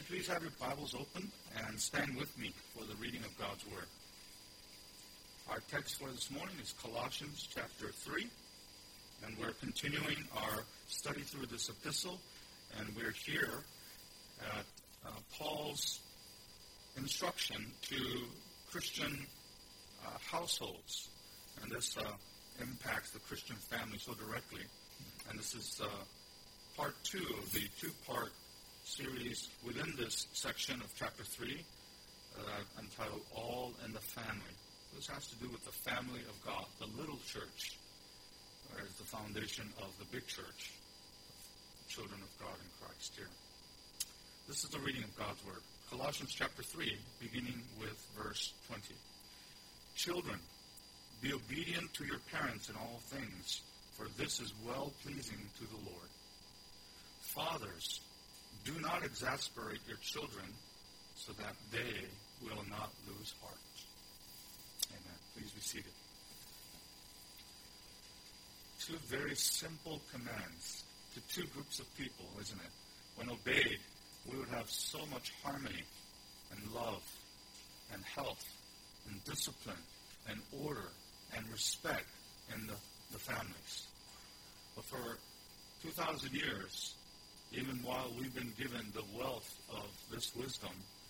please have your Bibles open and stand with me for the reading of God's Word. Our text for this morning is Colossians chapter 3, and we're continuing our study through this epistle, and we're here at Paul's instruction to Christian households, and this impacts the Christian family so directly. And this is part 2 of the two-part series within this section of chapter 3 entitled All in the Family. This has to do with the family of God, the little church, as the foundation of the big church, children of God in Christ here. This is the reading of God's Word. Colossians chapter 3, beginning with verse 20. Children, be obedient to your parents in all things, for this is well-pleasing to the Lord. Fathers, do not exasperate your children so that they will not lose heart. Amen. Please be seated. Two very simple commands to two groups of people, isn't it? When obeyed, we would have so much harmony and love and health and discipline and order and respect in the families. But for 2,000 years, even while we've been given the wealth of this wisdom,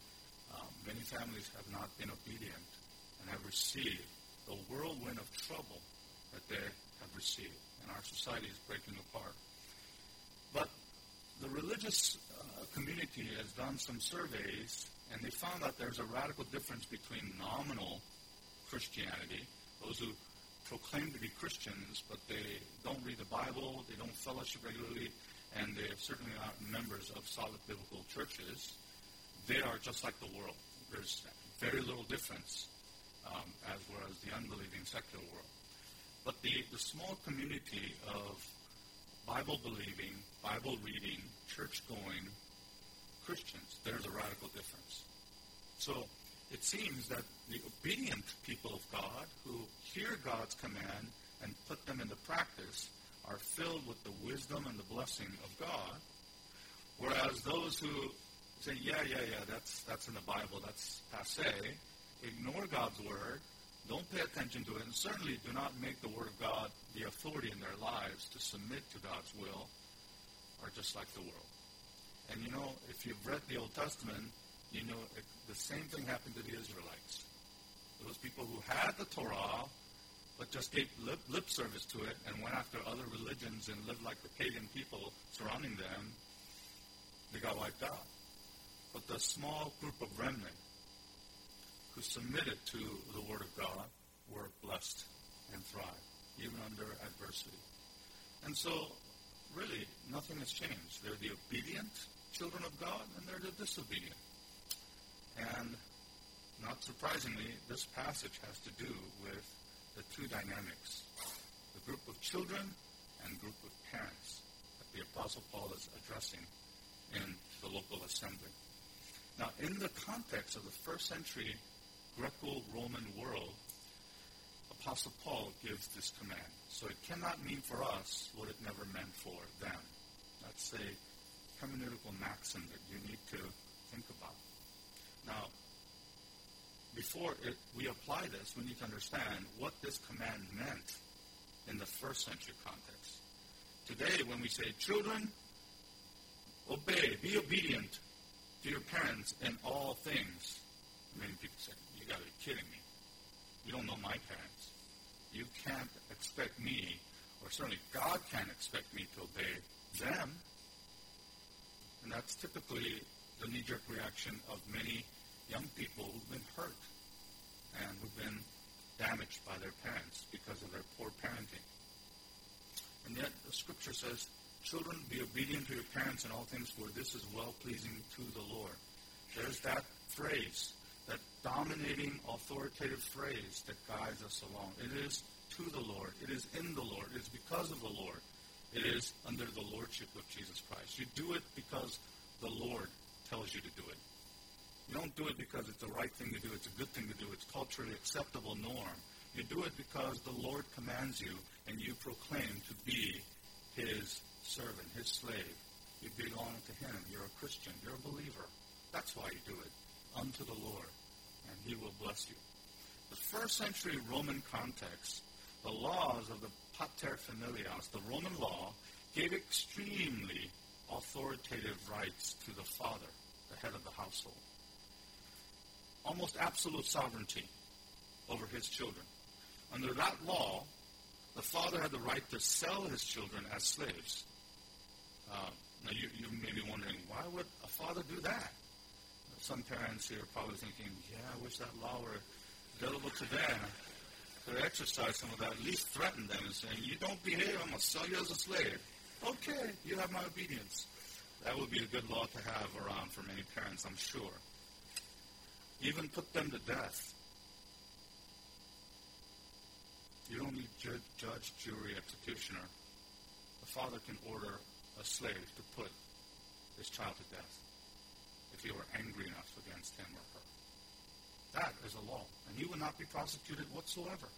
many families have not been obedient and have received the whirlwind of trouble that they have received. And our society is breaking apart. But the religious community has done some surveys, and they found that there's a radical difference between nominal Christianity, those who proclaim to be Christians, but they don't read the Bible, they don't fellowship regularly, and they are certainly not members of solid biblical churches. They are just like the world. There's very little difference, as well as the unbelieving secular world. But the small community of Bible-believing, Bible-reading, church-going Christians, there's a radical difference. So it seems that the obedient people of God who hear God's command and put them into practice are filled with the wisdom and the blessing of God, whereas those who say, yeah, that's in the Bible, that's passé, ignore God's Word, don't pay attention to it, and certainly do not make the Word of God the authority in their lives to submit to God's will, are just like the world. And you know, if you've read the Old Testament, you know the same thing happened to the Israelites. Those people who had the Torah, but just gave lip service to it and went after other religions and lived like the pagan people surrounding them, they got wiped out. But the small group of remnant who submitted to the Word of God were blessed and thrived, even under adversity. And so, really, nothing has changed. They're the obedient children of God, and they're the disobedient. And not surprisingly, this passage has to do with the two dynamics, the group of children and group of parents that the Apostle Paul is addressing in the local assembly. Now, in the context of the first century Greco-Roman world, Apostle Paul gives this command. So it cannot mean for us what it never meant for them. That's a hermeneutical maxim that you need to think about. Now, before we apply this, we need to understand what this command meant in the first century context. Today, when we say, children, obey, be obedient to your parents in all things, many people say, you got to be kidding me. You don't know my parents. You can't expect me, or certainly God can't expect me to obey them. And that's typically the knee-jerk reaction of many young people who've been hurt and who've been damaged by their parents because of their poor parenting. And yet the Scripture says, children, be obedient to your parents in all things, for this is well-pleasing to the Lord. There's that phrase, that dominating, authoritative phrase that guides us along. It is to the Lord. It is in the Lord. It is because of the Lord. It is under the lordship of Jesus Christ. You do it because the Lord tells you to do it. You don't do it because it's the right thing to do. It's a good thing to do. It's culturally acceptable norm. You do it because the Lord commands you, and you proclaim to be His servant, His slave. You belong to Him. You're a Christian. You're a believer. That's why you do it. Unto the Lord, and he will bless you. The first century Roman context, the laws of the pater familias, the Roman law, gave extremely authoritative rights to the father, the head of the household. Almost absolute sovereignty over his children. Under that law, the father had the right to sell his children as slaves. Now, you may be wondering, why would a father do that? Some parents here are probably thinking, yeah, I wish that law were available to them. To exercise some of that, at least threaten them and saying, you don't behave, I'm going to sell you as a slave. Okay, you have my obedience. That would be a good law to have around for many parents, I'm sure. Even put them to death. You don't need judge, jury, executioner. The father can order a slave to put his child to death if he were angry enough against him or her. That is a law, and he would not be prosecuted whatsoever.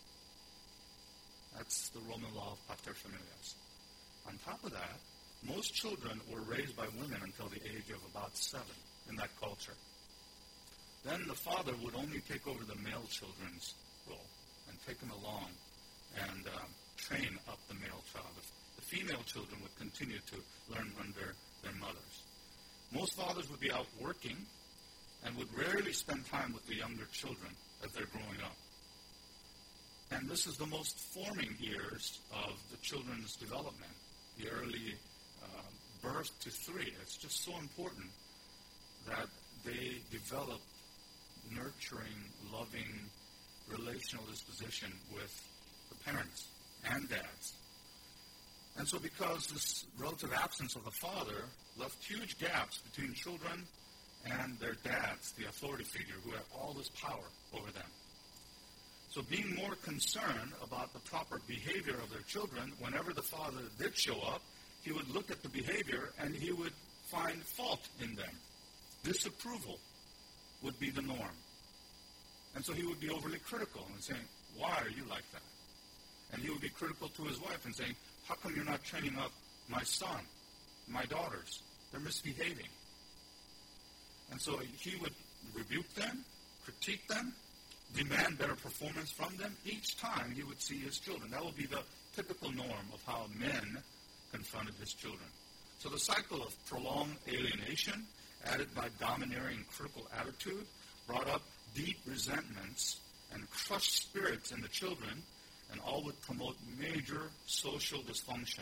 That's the Roman law of pater familias. On top of that, most children were raised by women until the age of about 7 in that culture. Then the father would only take over the male children's role and take them along and train up the male child. The female children would continue to learn under their mothers. Most fathers would be out working and would rarely spend time with the younger children as they're growing up. And this is the most forming years of the children's development, the early birth to 3. It's just so important that they develop nurturing, loving, relational disposition with the parents and dads. And so because this relative absence of the father left huge gaps between children and their dads, the authority figure, who had all this power over them. So being more concerned about the proper behavior of their children, whenever the father did show up, he would look at the behavior and he would find fault in them. Disapproval would be the norm. And so he would be overly critical and saying, why are you like that? And he would be critical to his wife and saying, how come you're not training up my son, my daughters? They're misbehaving. And so he would rebuke them, critique them, demand better performance from them each time he would see his children. That would be the typical norm of how men confronted his children. So the cycle of prolonged alienation, added by domineering critical attitude, brought up deep resentments and crushed spirits in the children, and all would promote major social dysfunction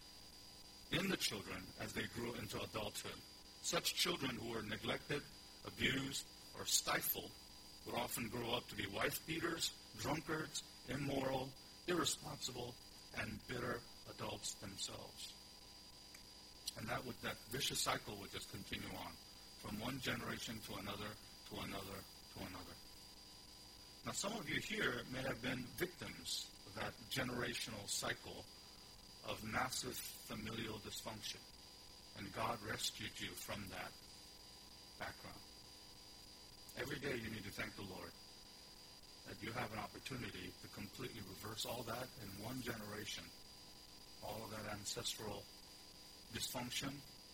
in the children as they grew into adulthood. Such children who were neglected, abused, or stifled would often grow up to be wife-beaters, drunkards, immoral, irresponsible, and bitter adults themselves. And that vicious cycle would just continue on from one generation to another, to another, to another. Now, some of you here may have been victims of that generational cycle of massive familial dysfunction, and God rescued you from that background. Every day you need to thank the Lord that you have an opportunity to completely reverse all that in one generation. All of that ancestral dysfunction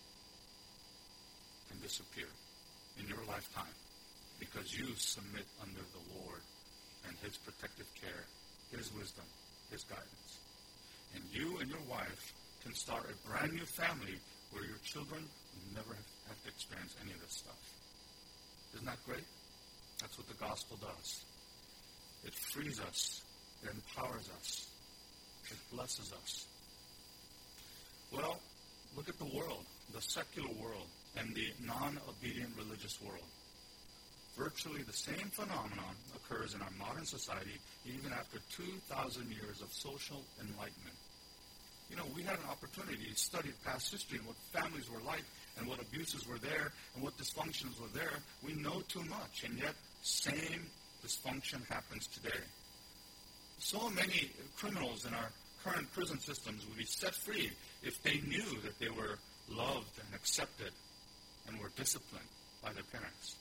can disappear in your lifetime because you submit under the Lord and His protective care, His wisdom, His guidance. And you and your wife can start a brand new family where your children never have to experience any of this stuff. Isn't that great? That's what the gospel does. It frees us. It empowers us. It blesses us. Well, look at the world, the secular world, and the non-obedient religious world. Virtually the same phenomenon occurs in our modern society even after 2,000 years of social enlightenment. You know, we had an opportunity to study past history and what families were like and what abuses were there and what dysfunctions were there. We know too much, and yet same dysfunction happens today. So many criminals in our current prison systems would be set free if they knew that they were loved and accepted and were disciplined by their parents.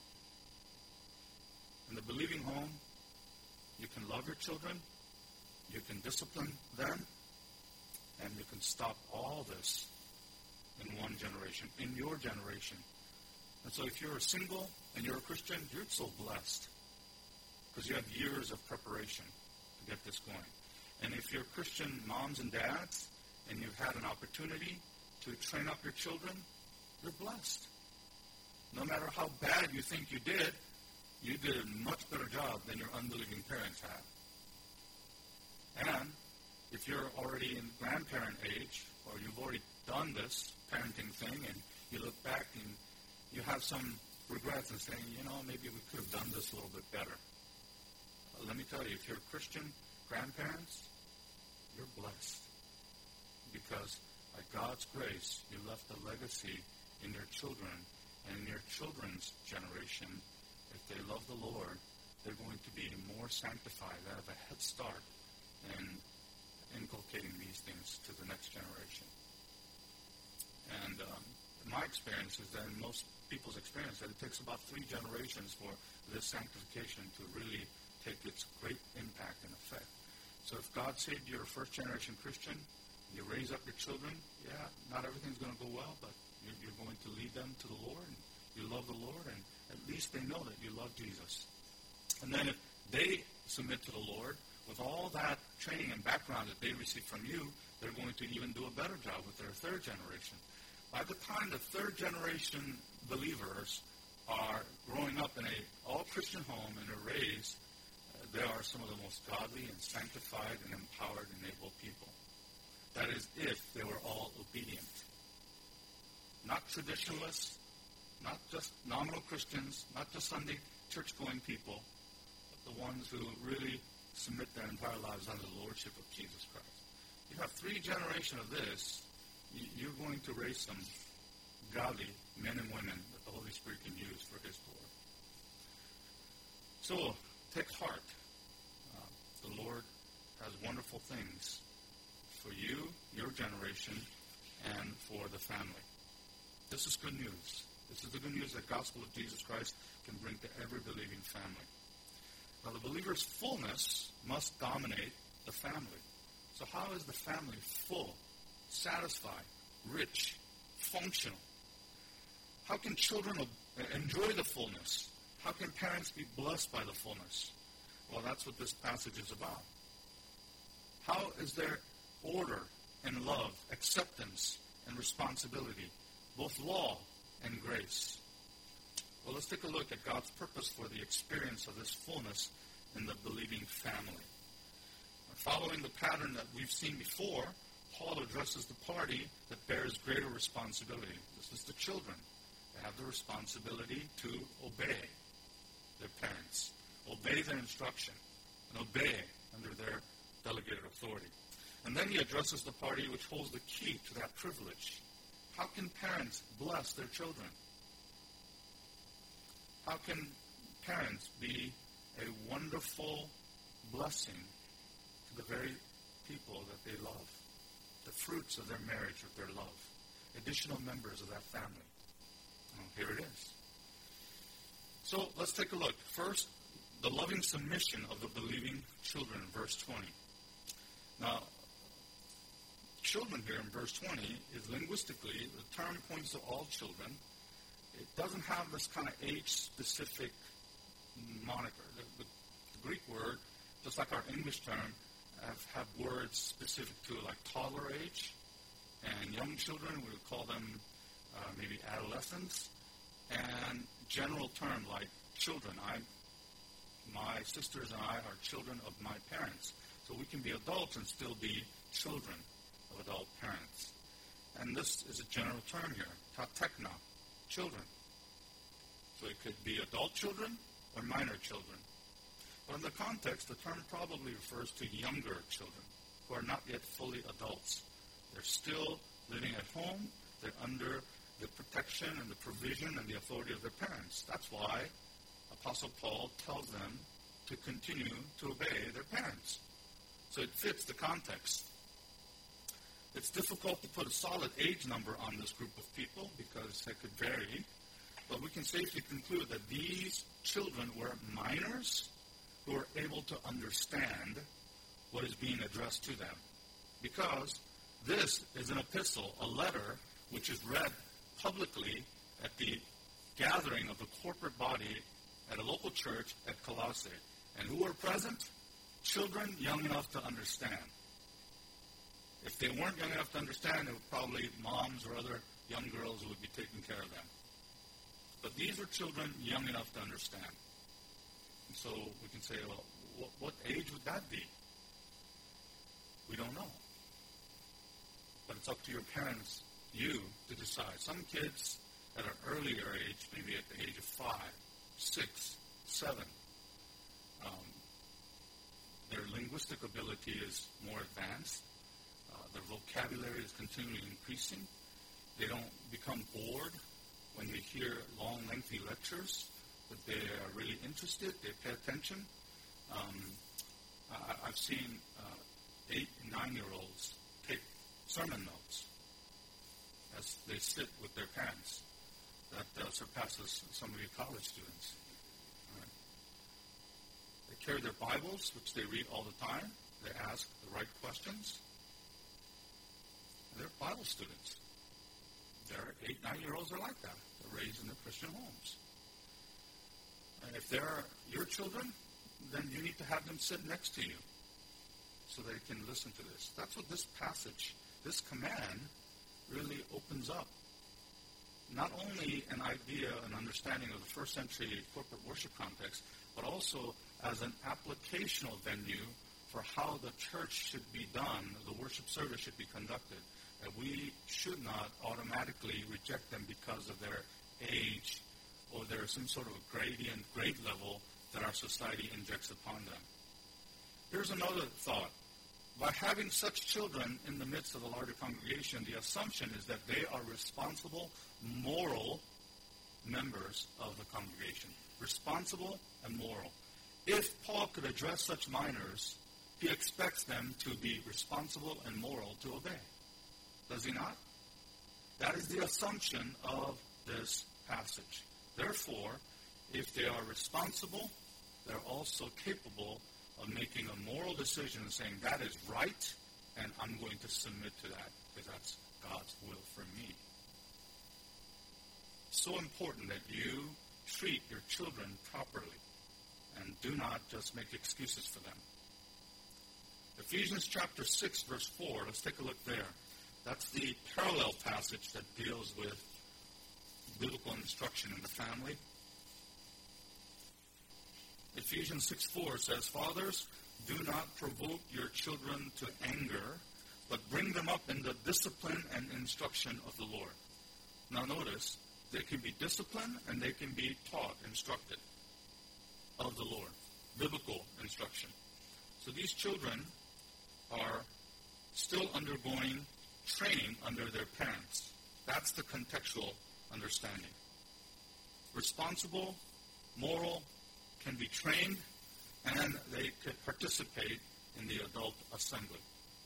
In the believing home, you can love your children, you can discipline them, and you can stop all this in one generation. In your generation, And so if you're single and you're a Christian, you're so blessed because you have years of preparation to get this going. And if you're Christian moms and dads and you've had an opportunity to train up your children, you're blessed. No matter how bad you think you did a much better job than your unbelieving parents had. And if you're already in grandparent age, or you've already done this parenting thing, and you look back and you have some regrets and saying, maybe we could have done this a little bit better. Let me tell you, if you're Christian grandparents, you're blessed. Because by God's grace, you left a legacy in your children and in your children's generation. If they love the Lord, they're going to be more sanctified. They have a head start in inculcating these things to the next generation. And my experience is that in most people's experience, that it takes about 3 generations for this sanctification to really take its great impact and effect. So if God saved you, you're a first-generation Christian, you raise up your children, not everything's going to go well, but you're going to lead them to the Lord, and you love the Lord, and at least they know that you love Jesus. And then if they submit to the Lord, with all that training and background that they receive from you, they're going to even do a better job with their 3rd generation. By the time the 3rd generation believers are growing up in an all-Christian home and are raised, they are some of the most godly and sanctified and empowered and able people. That is, if they were all obedient. Not traditionalists, not just nominal Christians, not just Sunday church-going people, but the ones who really submit their entire lives under the lordship of Jesus Christ. You have 3 generations of this, you're going to raise some godly men and women that the Holy Spirit can use for His glory. So, take heart. The Lord has wonderful things for you, your generation, and for the family. This is good news. This is the good news that the gospel of Jesus Christ can bring to every believing family. Now, the believer's fullness must dominate the family. So how is the family full, satisfied, rich, functional? How can children enjoy the fullness? How can parents be blessed by the fullness? Well, that's what this passage is about. How is there order and love, acceptance and responsibility, both law and grace? Well, let's take a look at God's purpose for the experience of this fullness in the believing family. Following the pattern that we've seen before, Paul addresses the party that bears greater responsibility. This is the children. They have the responsibility to obey their parents, obey their instruction, and obey under their delegated authority. And then he addresses the party which holds the key to that privilege. How can parents bless their children? How can parents be a wonderful blessing to the very people that they love? The fruits of their marriage, of their love. Additional members of that family. Well, here it is. So let's take a look. First, the loving submission of the believing children in verse 20. Now, children here in verse 20 is linguistically, the term points to all children. It doesn't have this kind of age-specific moniker. The Greek word, just like our English term, have words specific to like toddler age, and young children, we would call them maybe adolescents, and general term like children. My sisters and I are children of my parents. So we can be adults and still be children of adult parents. And this is a general term here, tatekna, children. So it could be adult children or minor children. But in the context, the term probably refers to younger children who are not yet fully adults. They're still living at home. They're under the protection and the provision and the authority of their parents. That's why Apostle Paul tells them to continue to obey their parents. So it fits the context. It's difficult to put a solid age number on this group of people because they could vary, but we can safely conclude that these children were minors who were able to understand what is being addressed to them. Because this is an epistle, a letter, which is read publicly at the gathering of the corporate body at a local church at Colossae. And who were present? Children young enough to understand. If they weren't young enough to understand, it was probably moms or other young girls who would be taking care of them. But these were children young enough to understand. And so we can say, well, what age would that be? We don't know. But it's up to your parents, you, to decide. Some kids at an earlier age, maybe at the age of 5, 6, 7, their linguistic ability is more advanced. Their vocabulary is continually increasing. They don't become bored when they hear long, lengthy lectures, but they are really interested. They pay attention. I've seen 8 and 9-year-olds take sermon notes as they sit with their parents. That surpasses some of you college students. Right. They carry their Bibles, which they read all the time. They ask the right questions. They're Bible students. Their 8, 9-year-olds are like that. They're raised in their Christian homes. And if they're your children, then you need to have them sit next to you so they can listen to this. That's what this passage, this command, really opens up. Not only an idea, an understanding of the first century corporate worship context, but also as an applicational venue for how the church should be done, the worship service should be conducted. And we should not automatically reject them because of their age or there's some sort of a gradient, grade level that our society injects upon them. Here's another thought. By having such children in the midst of a larger congregation, the assumption is that they are responsible, moral members of the congregation. Responsible and moral. If Paul could address such minors, he expects them to be responsible and moral to obey. Does he not? That is the assumption of this passage. Therefore, if they are responsible, they're also capable of making a moral decision and saying, that is right, and I'm going to submit to that because that's God's will for me. So important that you treat your children properly and do not just make excuses for them. Ephesians chapter 6, verse 4, let's take a look there. That's the parallel passage that deals with biblical instruction in the family. Ephesians 6:4 says, Fathers, do not provoke your children to anger, but bring them up in the discipline and instruction of the Lord. Now notice, they can be disciplined and they can be taught, instructed of the Lord. Biblical instruction. So these children are still undergoing training under their parents. That's the contextual understanding. Responsible, moral, can be trained, and they could participate in the adult assembly.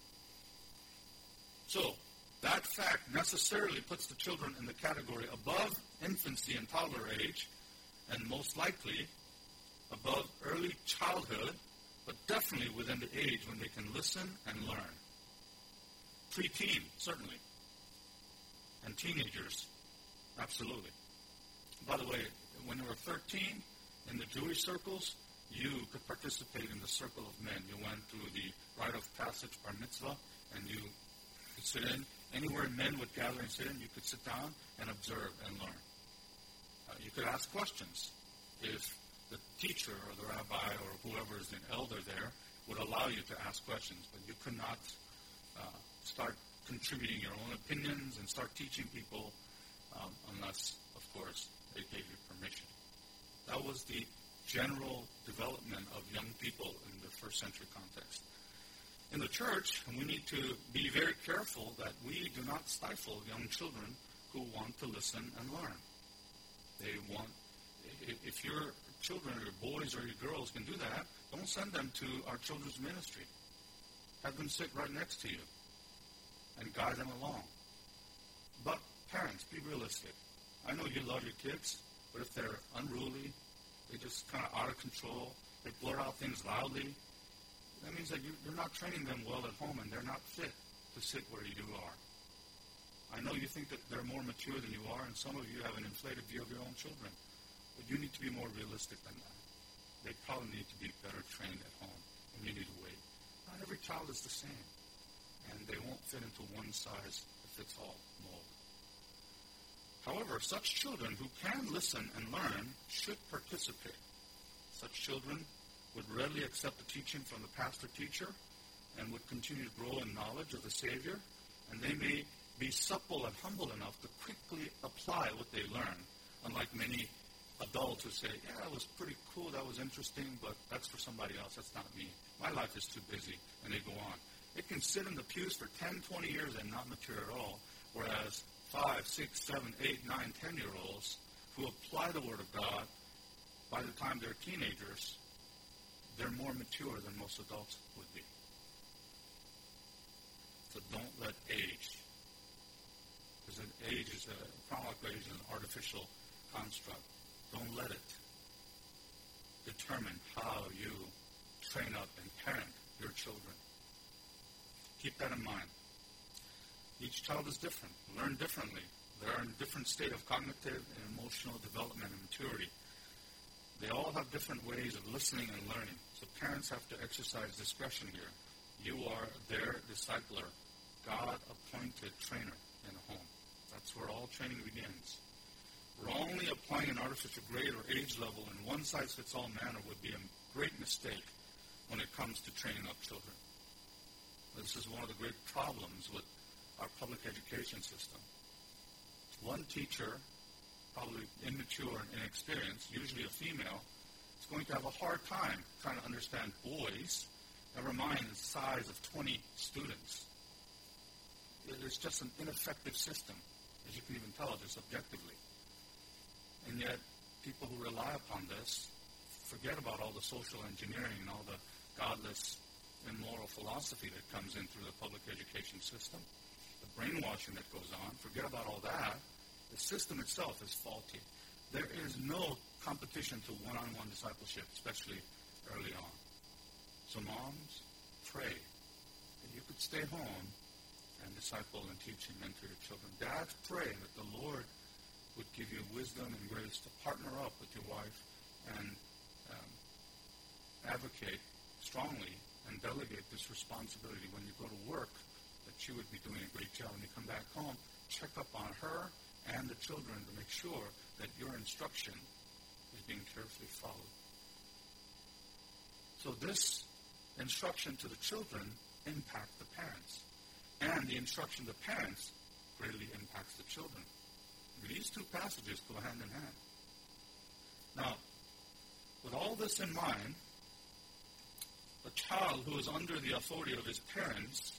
So, that fact necessarily puts the children in the category above infancy and toddler age, and most likely above early childhood, but definitely within the age when they can listen and learn. Pre-teen, certainly. And teenagers, absolutely. By the way, when you were 13, in the Jewish circles, you could participate in the circle of men. You went through the rite of passage, bar mitzvah, and you could sit in. Anywhere men would gather and sit in, you could sit down and observe and learn. You could ask questions if the teacher or the rabbi or whoever is an elder there would allow you to ask questions, but you could not start contributing your own opinions and start teaching people unless, of course, they gave you permission. That was the general development of young people in the first century context. In the church, we need to be very careful that we do not stifle young children who want to listen and learn. If your children or your boys or your girls can do that, don't send them to our children's ministry. Have them sit right next to you and guide them along. But parents, be realistic. I know you love your kids, but if they're unruly, they just kind of out of control, they blurt out things loudly, that means that you're not training them well at home and they're not fit to sit where you are. I know you think that they're more mature than you are, and some of you have an inflated view of your own children. But you need to be more realistic than that. They probably need to be better trained at home, and you need to wait. Not every child is the same, and they won't fit into one-size-fits-all mold. However, such children who can listen and learn should participate. Such children would readily accept the teaching from the pastor-teacher and would continue to grow in knowledge of the Savior, and they may be supple and humble enough to quickly apply what they learn, unlike many adults who say, yeah, that was pretty cool, that was interesting, but that's for somebody else, that's not me. My life is too busy, and they go on. It can sit in the pews for 10, 20 years and not mature at all, whereas 5, 6, 7, 8, 9, 10-year-olds who apply the Word of God, by the time they're teenagers, they're more mature than most adults would be. So don't let age, because age is chronological age is an artificial construct. Don't let it determine how you train up and parent your children. Keep that in mind. Each child is different, learn differently. They're in a different state of cognitive and emotional development and maturity. They all have different ways of listening and learning. So parents have to exercise discretion here. You are their discipler, God-appointed trainer in a home. That's where all training begins. Wrongly applying an artificial grade or age level in one-size-fits-all manner would be a great mistake when it comes to training up children. This is one of the great problems with our public education system. One teacher, probably immature and inexperienced, usually a female, is going to have a hard time trying to understand boys, never mind the size of 20 students. It's just an ineffective system, as you can even tell just objectively. And yet, people who rely upon this forget about all the social engineering and all the godless, immoral philosophy that comes in through the public education system, the brainwashing that goes on. Forget about all that. The system itself is faulty. There is no competition to one-on-one discipleship, especially early on. So moms, pray that you could stay home and disciple and teach and mentor your children. Dads, pray that the Lord would give you wisdom and grace to partner up with your wife and advocate strongly and delegate this responsibility when you go to work, that you would be doing a great job. When you come back home, check up on her and the children to make sure that your instruction is being carefully followed. So this instruction to the children impacts the parents, and the instruction to parents greatly impacts the children. These two passages go hand in hand. Now, with all this in mind, a child who is under the authority of his parents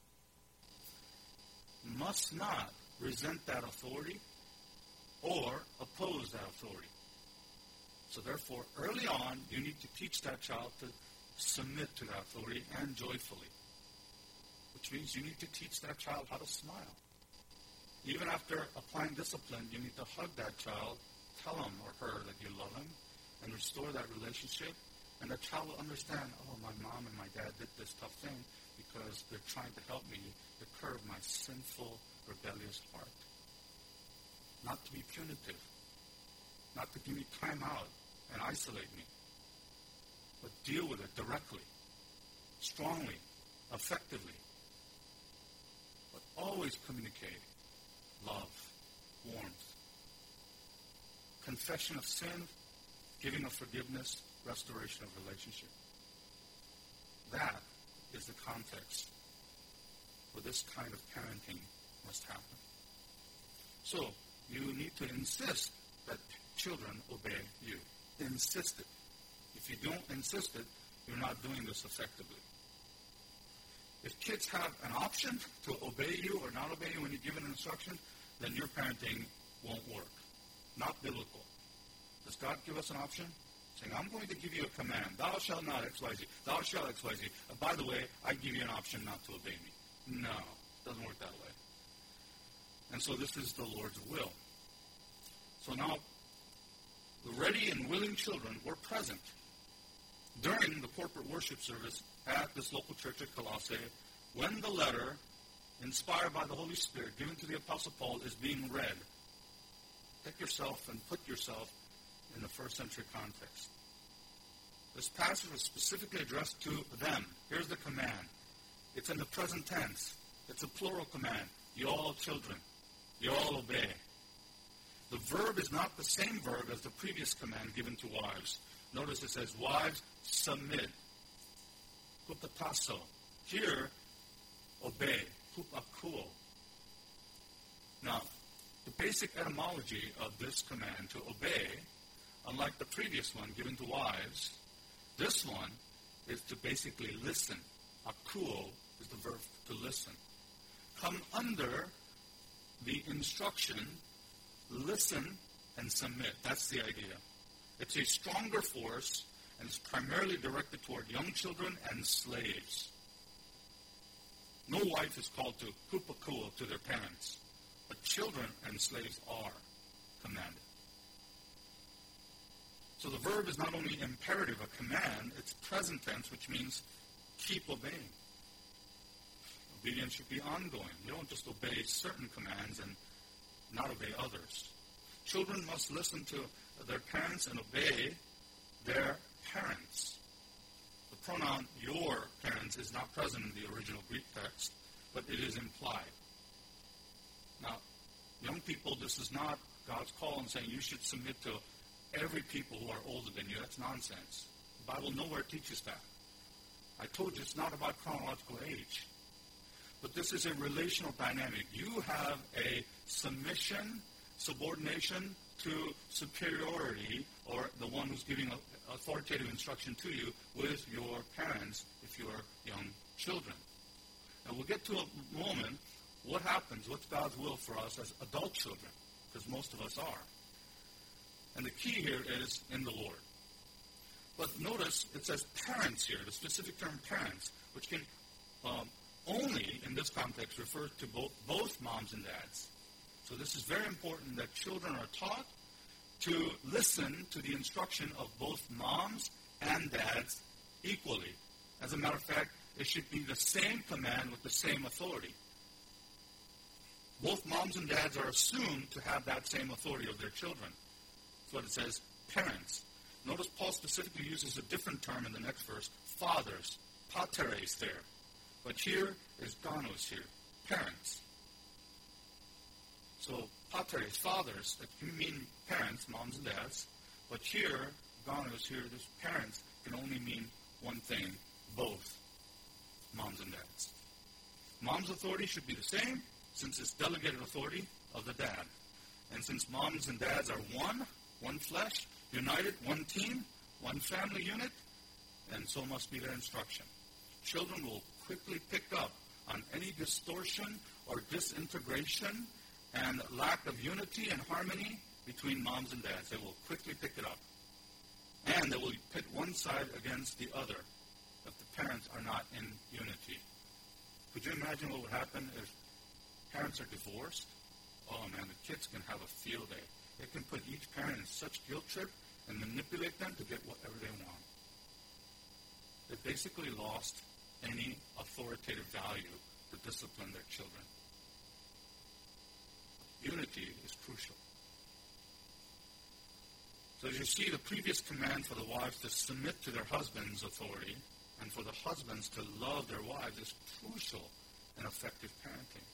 must not resent that authority or oppose that authority. So therefore, early on, you need to teach that child to submit to that authority and joyfully, which means you need to teach that child how to smile. Even after applying discipline, you need to hug that child, tell him or her that you love him, and restore that relationship. And the child will understand, oh, my mom and my dad did this tough thing because they're trying to help me to curb my sinful, rebellious heart. Not to be punitive, not to give me time out and isolate me, but deal with it directly, strongly, effectively, but always communicate love, warmth, confession of sin, giving of forgiveness, restoration of relationship. That is the context where this kind of parenting must happen. So, you need to insist that children obey you. Insist it. If you don't insist it, you're not doing this effectively. If kids have an option to obey you or not obey you when you give an instruction, then your parenting won't work. Not biblical. Does God give us an option? Saying, I'm going to give you a command. Thou shalt not XYZ. Thou shalt XYZ. By the way, I give you an option not to obey me. No, it doesn't work that way. And so this is the Lord's will. So now, the ready and willing children were present during the corporate worship service at this local church at Colossae when the letter inspired by the Holy Spirit, given to the Apostle Paul, is being read. Take yourself and put yourself in the first century context. This passage was specifically addressed to them. Here's the command. It's in the present tense. It's a plural command. You all children. You all obey. The verb is not the same verb as the previous command given to wives. Notice it says, wives, submit. Hupatasso. Here, obey. Hupakuo. Now, the basic etymology of this command to obey, unlike the previous one given to wives, this one is to basically listen. Akuo is the verb to listen. Come under the instruction, listen and submit. That's the idea. It's a stronger force, and it's primarily directed toward young children and slaves. No wife is called to hupakuo to their parents, but children and slaves are commanded. So the verb is not only imperative, a command, it's present tense, which means keep obeying. Obedience should be ongoing. You don't just obey certain commands and not obey others. Children must listen to their parents and obey their parents. The pronoun your parents is not present in the original Greek text, but it is implied. Now, young people, this is not God's call in saying you should submit to every people who are older than you. That's nonsense. The Bible nowhere teaches that. I told you it's not about chronological age. But this is a relational dynamic. You have a submission, subordination to superiority, or the one who's giving authoritative instruction to you with your parents if you're young children. Now we'll get to a moment, what happens, what's God's will for us as adult children, because most of us are. And the key here is in the Lord. But notice it says parents here, the specific term parents, which can only, in this context, refer to both moms and dads. So this is very important that children are taught to listen to the instruction of both moms and dads equally. As a matter of fact, it should be the same command with the same authority. Both moms and dads are assumed to have that same authority of their children. That's what it says, parents. Notice Paul specifically uses a different term in the next verse, fathers, pateres there. But here is ganos here, parents. So pateres, fathers, that can mean parents, moms and dads. But here, ganos here, this parents can only mean one thing, both moms and dads. Mom's authority should be the same, since it's delegated authority of the dad. And since moms and dads are one flesh, united, one team, one family unit, and so must be their instruction. Children will quickly pick up on any distortion or disintegration and lack of unity and harmony between moms and dads. They will quickly pick it up. And they will pit one side against the other if the parents are not in unity. Could you imagine what would happen if parents are divorced? Oh man, the kids can have a field day. They can put each parent in such guilt trip and manipulate them to get whatever they want. They basically lost any authoritative value to discipline their children. Unity is crucial. So as you see, the previous command for the wives to submit to their husband's authority and for the husbands to love their wives is crucial in effective parenting.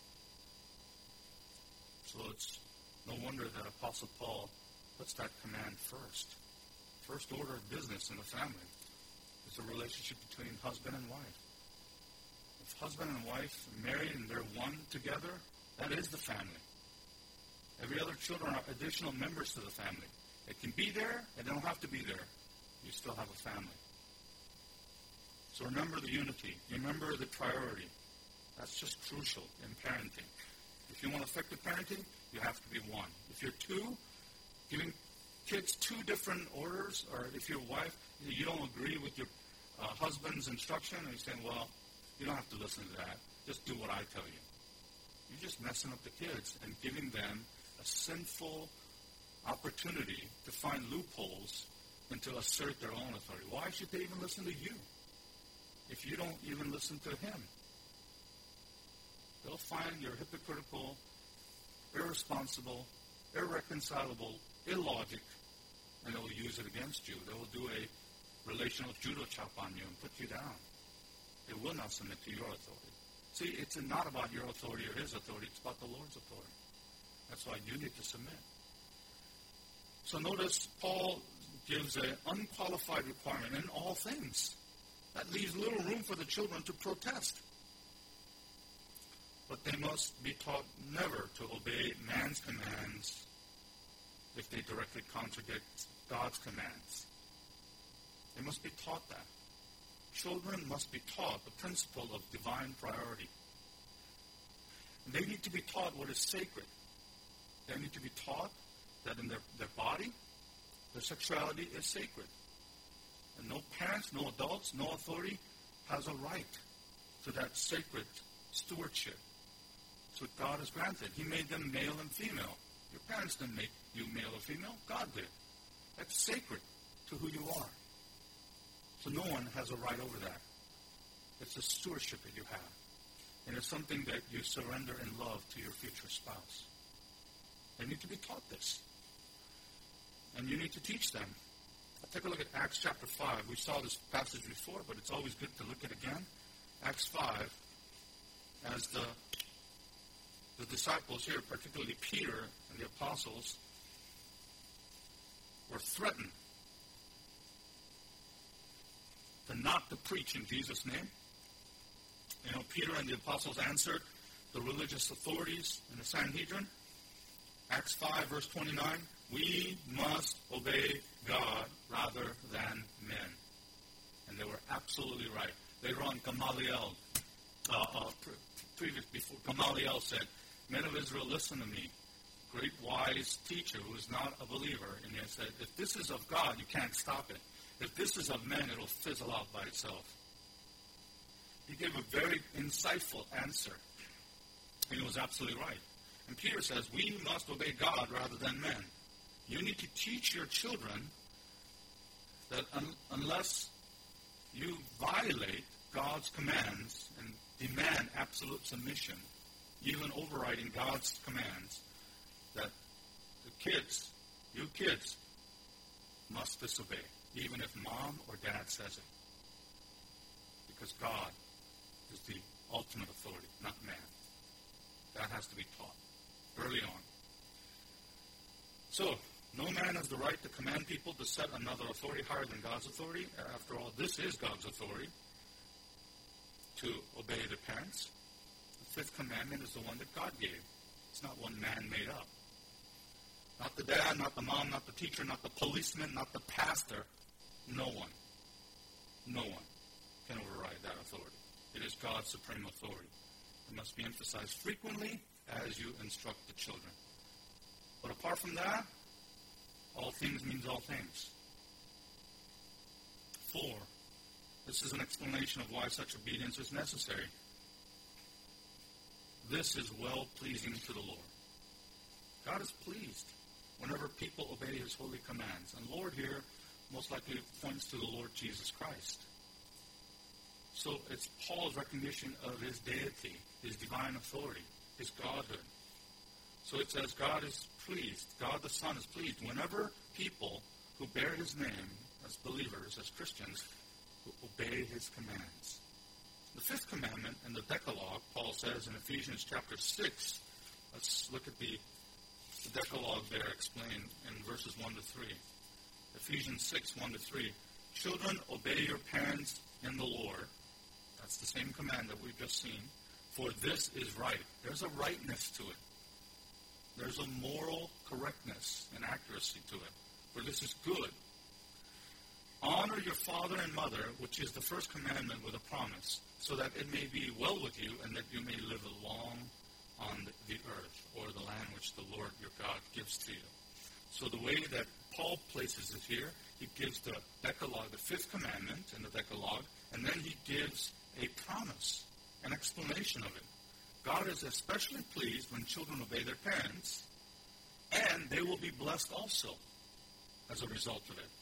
So it's no wonder that Apostle Paul puts that command first. First order of business in the family is a relationship between husband and wife. If husband and wife marry and they're one together, that is the family. Every other children are additional members to the family. They can be there, and they don't have to be there. You still have a family. So remember the unity. Remember the priority. That's just crucial in parenting. If you want effective parenting, you have to be one. If you're two, giving kids two different orders, or if your wife, you don't agree with your husband's instruction, and you're saying, well, you don't have to listen to that. Just do what I tell you. You're just messing up the kids and giving them a sinful opportunity to find loopholes and to assert their own authority. Why should they even listen to you if you don't even listen to him? They'll find you're hypocritical, irresponsible, irreconcilable, illogic, and they will use it against you. They will do a relational judo chop on you and put you down. They will not submit to your authority. See, it's not about your authority or his authority. It's about the Lord's authority. That's why you need to submit. So notice Paul gives an unqualified requirement in all things. That leaves little room for the children to protest. But they must be taught never to obey man's commands if they directly contradict God's commands. They must be taught that. Children must be taught the principle of divine priority. And they need to be taught what is sacred. They need to be taught that in their body, their sexuality is sacred. And no parents, no adults, no authority has a right to that sacred stewardship. That's what God has granted. He made them male and female. Your parents didn't make you male or female. God did. That's sacred to who you are. So no one has a right over that. It's a stewardship that you have. And it's something that you surrender in love to your future spouse. They need to be taught this. And you need to teach them. Take a look at Acts chapter 5. We saw this passage before, but it's always good to look at it again. Acts 5, as the disciples here, particularly Peter and the apostles, were threatened to not to preach in Jesus' name. You know, Peter and the apostles answered the religious authorities in the Sanhedrin. Acts 5, verse 29, we must obey God rather than men. And they were absolutely right. Later on, Gamaliel, before Gamaliel said, men of Israel, listen to me. Great wise teacher who is not a believer. And he said, if this is of God, you can't stop it. If this is of men, it'll fizzle out by itself. He gave a very insightful answer. And he was absolutely right. And Peter says, we must obey God rather than men. You need to teach your children that unless you violate God's commands and demand absolute submission, even overriding God's commands, that you kids, must disobey, even if mom or dad says it. Because God is the ultimate authority, not man. That has to be taught early on. So, no man has the right to command people to set another authority higher than God's authority. After all, this is God's authority, to obey the parents. The fifth commandment is the one that God gave. It's not one man made up. Not the dad, not the mom, not the teacher, not the policeman, not the pastor. No one can override that authority. It is God's supreme authority. It must be emphasized frequently as you instruct the children. But apart from that, all things means all things. 4. This is an explanation of why such obedience is necessary. This is well-pleasing to the Lord. God is pleased whenever people obey his holy commands. And Lord here most likely points to the Lord Jesus Christ. So it's Paul's recognition of his deity, his divine authority, his godhood. So it says God is pleased, God the Son is pleased whenever people who bear his name as believers, as Christians, who obey his commands. The fifth commandment in the Decalogue, Paul says in Ephesians chapter 6, let's look at the Decalogue there explained in verses 1 to 3. Ephesians 6, 1 to 3. Children, obey your parents in the Lord. That's the same command that we've just seen. For this is right. There's a rightness to it. There's a moral correctness and accuracy to it. For this is good. Honor your father and mother, which is the first commandment with a promise, so that it may be well with you and that you may live long on the earth, or the land which the Lord your God gives to you. So the way that Paul places it here, he gives the Decalogue, the fifth commandment in the Decalogue, and then he gives a promise, an explanation of it. God is especially pleased when children obey their parents, and they will be blessed also as a result of it.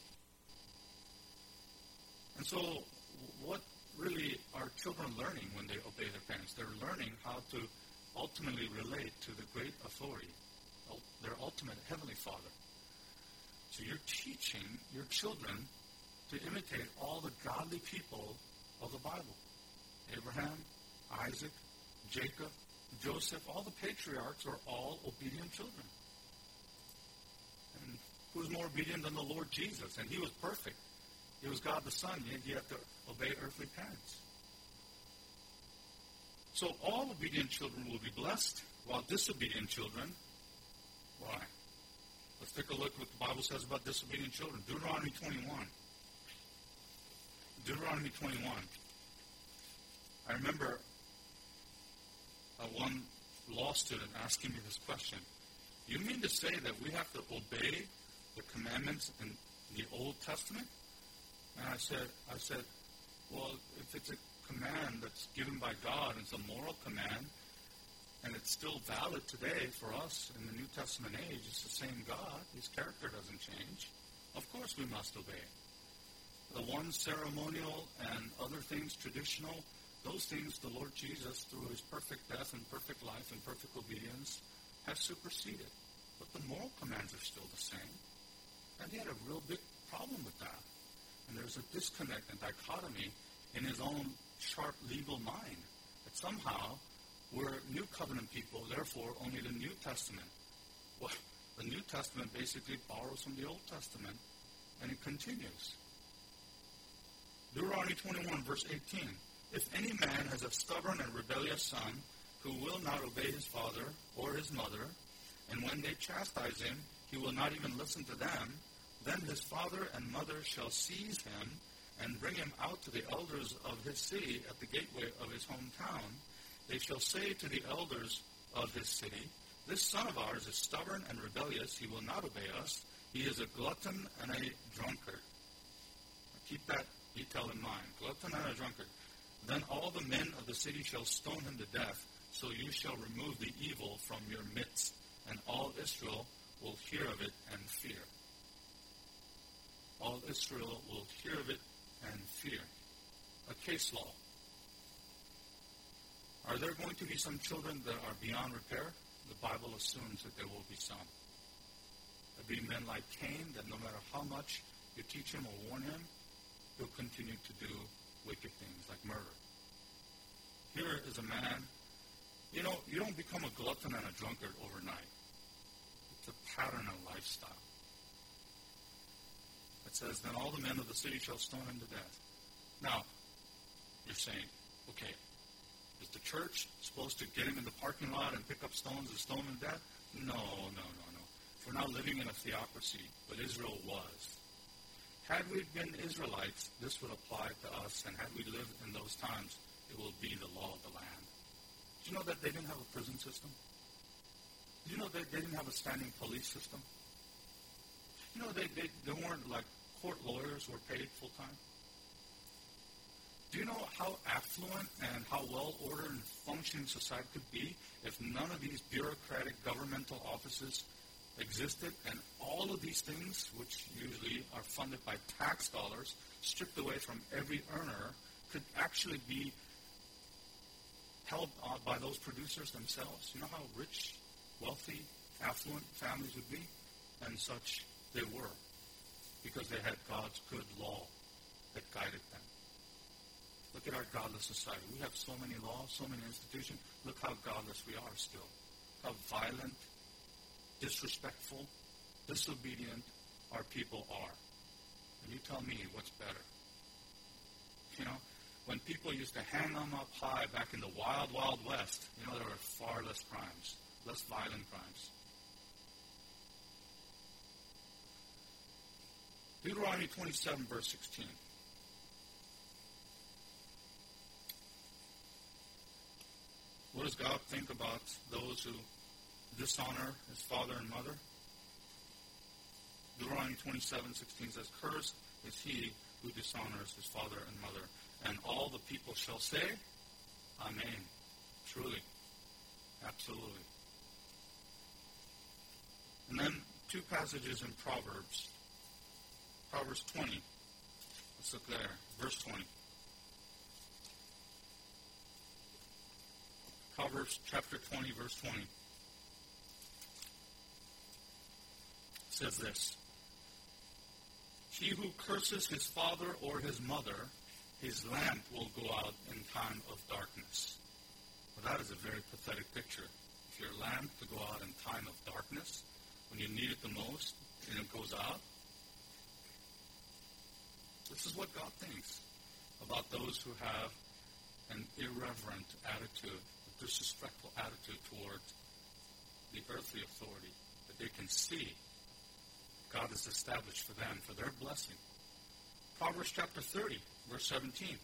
And so what really are children learning when they obey their parents? They're learning how to ultimately relate to the great authority, their ultimate Heavenly Father. So you're teaching your children to imitate all the godly people of the Bible. Abraham, Isaac, Jacob, Joseph, all the patriarchs are all obedient children. And who was more obedient than the Lord Jesus? And he was perfect. He was God the Son, yet he had to obey earthly parents. So all obedient children will be blessed, while disobedient children, why? Let's take a look at what the Bible says about disobedient children. Deuteronomy 21. Deuteronomy 21. I remember one law student asking me this question. You mean to say that we have to obey the commandments in the Old Testament? And I said, well, if it's a command that's given by God, and it's a moral command, and it's still valid today for us in the New Testament age, it's the same God. His character doesn't change. Of course we must obey. The one ceremonial and other things traditional, those things the Lord Jesus, through his perfect death and perfect life and perfect obedience, has superseded. But the moral commands are still the same. And he had a real big problem with that. And there's a disconnect and dichotomy in his own sharp legal mind. That somehow we're New Covenant people, therefore only the New Testament. Well, the New Testament basically borrows from the Old Testament, and it continues. Deuteronomy 21, verse 18. If any man has a stubborn and rebellious son who will not obey his father or his mother, and when they chastise him, he will not even listen to them, then his father and mother shall seize him and bring him out to the elders of his city at the gateway of his hometown. They shall say to the elders of his city, this son of ours is stubborn and rebellious. He will not obey us. He is a glutton and a drunkard. Keep that detail in mind. Glutton and a drunkard. Then all the men of the city shall stone him to death, so you shall remove the evil from your midst, and all Israel will hear of it and fear. All Israel will hear of it and fear. A case law. Are there going to be some children that are beyond repair? The Bible assumes that there will be some. There'll be men like Cain that no matter how much you teach him or warn him, he'll continue to do wicked things like murder. Here is a man, you don't become a glutton and a drunkard overnight. It's a pattern of lifestyle. It says, then all the men of the city shall stone him to death. Now, you're saying, okay, is the church supposed to get him in the parking lot and pick up stones and stone him to death? No. We're not living in a theocracy, but Israel was. Had we been Israelites, this would apply to us, and had we lived in those times, it will be the law of the land. Did you know that they didn't have a prison system? Did you know that they didn't have a standing police system? You know, they weren't like court lawyers who were paid full-time. Do you know how affluent and how well-ordered and functioning society could be if none of these bureaucratic governmental offices existed, and all of these things, which usually are funded by tax dollars, stripped away from every earner, could actually be held by those producers themselves? You know how rich, wealthy, affluent families would be? And such they were, because they had God's good law that guided them. Look at our godless society. We have so many laws, so many institutions. Look how godless we are still. How violent, disrespectful, disobedient our people are. And you tell me what's better. You know, when people used to hang them up high back in the wild, wild west, there were far less crimes, less violent crimes. Deuteronomy 27, verse 16. What does God think about those who dishonor his father and mother? Deuteronomy 27:16 says, cursed is he who dishonors his father and mother. And all the people shall say, Amen. Truly. Absolutely. And then two passages in Proverbs. Proverbs 20. Let's look there. Verse 20. Proverbs chapter 20, verse 20 says this: "He who curses his father or his mother, his lamp will go out in time of darkness." Well, that is a very pathetic picture. If your lamp to go out in time of darkness, when you need it the most, and it goes out. This is what God thinks about those who have an irreverent attitude, a disrespectful attitude towards the earthly authority that they can see God has established for them, for their blessing. Proverbs chapter 30, verse 17.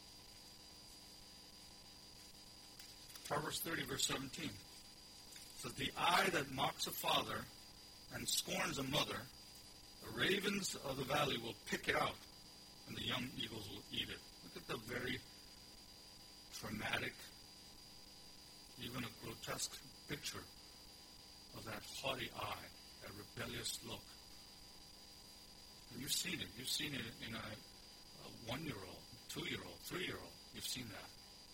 Proverbs 30, verse 17. So the eye that mocks a father and scorns a mother, the ravens of the valley will pick it out, and the young eagles will eat it. Look at the very traumatic, even a grotesque picture of that haughty eye, that rebellious look. And you've seen it. You've seen it in a 1-year-old, 2-year-old, 3-year-old. You've seen that.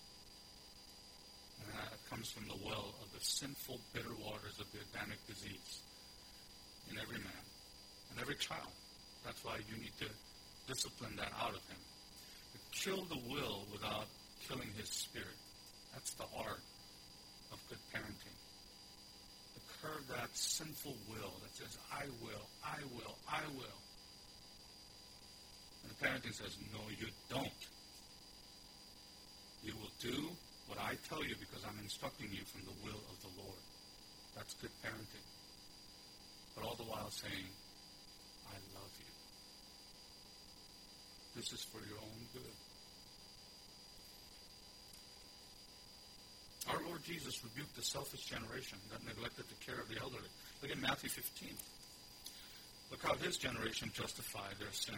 And that comes from the well of the sinful, bitter waters of the Adamic disease in every man and every child. That's why you need to discipline that out of him. To kill the will without killing his spirit. That's the art of good parenting. To curb that sinful will that says, I will, I will, I will. And the parenting says, no, you don't. You will do what I tell you because I'm instructing you from the will of the Lord. That's good parenting. But all the while saying, I love you. This is for your own good. Our Lord Jesus rebuked the selfish generation that neglected the care of the elderly. Look at Matthew 15. Look how his generation justified their sin.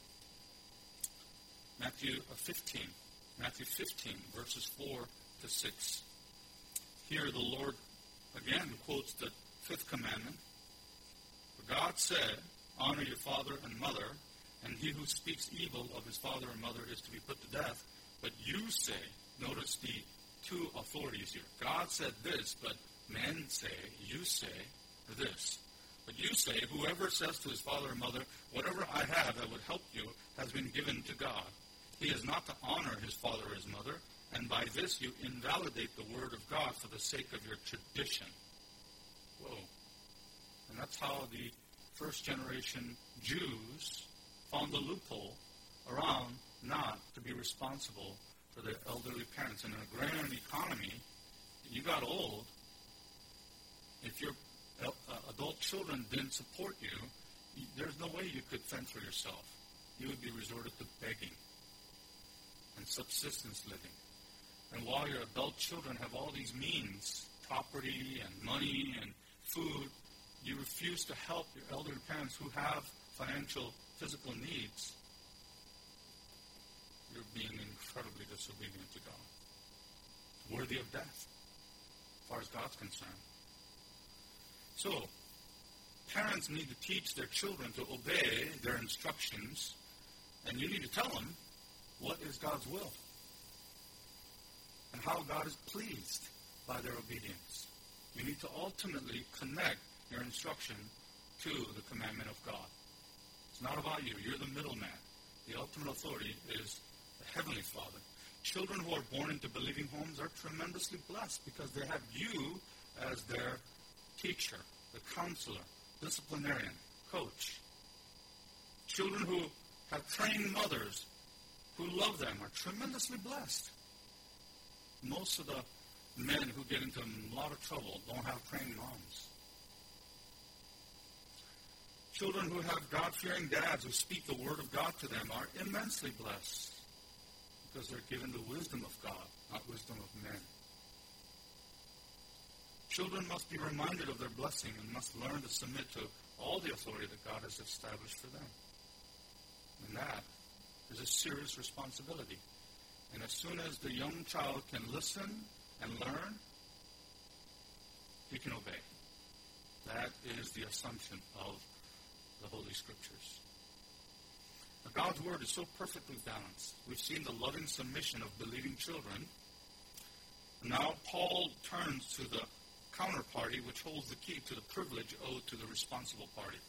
Matthew 15, verses 4 to 6. Here the Lord again quotes the 5th commandment. For God said, honor your father and mother, and he who speaks evil of his father and mother is to be put to death. But you say, notice the two authorities here. God said this, but men say, you say this. But you say, whoever says to his father or mother, whatever I have that would help you has been given to God. He is not to honor his father or his mother, and by this you invalidate the word of God for the sake of your tradition. Whoa. And that's how the first generation Jews found the loophole around not to be responsible for their elderly parents. In an agrarian economy, you got old. If your adult children didn't support you, there's no way you could fend for yourself. You would be resorted to begging and subsistence living. And while your adult children have all these means, property and money and food, you refuse to help your elderly parents who have financial, physical needs. You're being incredibly disobedient to God. Worthy of death, as far as God's concerned. So, parents need to teach their children to obey their instructions, and you need to tell them what is God's will and how God is pleased by their obedience. You need to ultimately connect your instruction to the commandment of God. It's not about you. You're the middleman. The ultimate authority is the Heavenly Father. Children who are born into believing homes are tremendously blessed because they have you as their teacher, the counselor, disciplinarian, coach. Children who have trained mothers who love them are tremendously blessed. Most of the men who get into a lot of trouble don't have trained moms. Children who have God-fearing dads who speak the word of God to them are immensely blessed because they're given the wisdom of God, not wisdom of men. Children must be reminded of their blessing and must learn to submit to all the authority that God has established for them. And that is a serious responsibility. And as soon as the young child can listen and learn, he can obey. That is the assumption of the Holy Scriptures. Now, God's Word is so perfectly balanced. We've seen the loving submission of believing children, Now Paul turns to the counterparty, which holds the key to the privilege owed to the responsible party.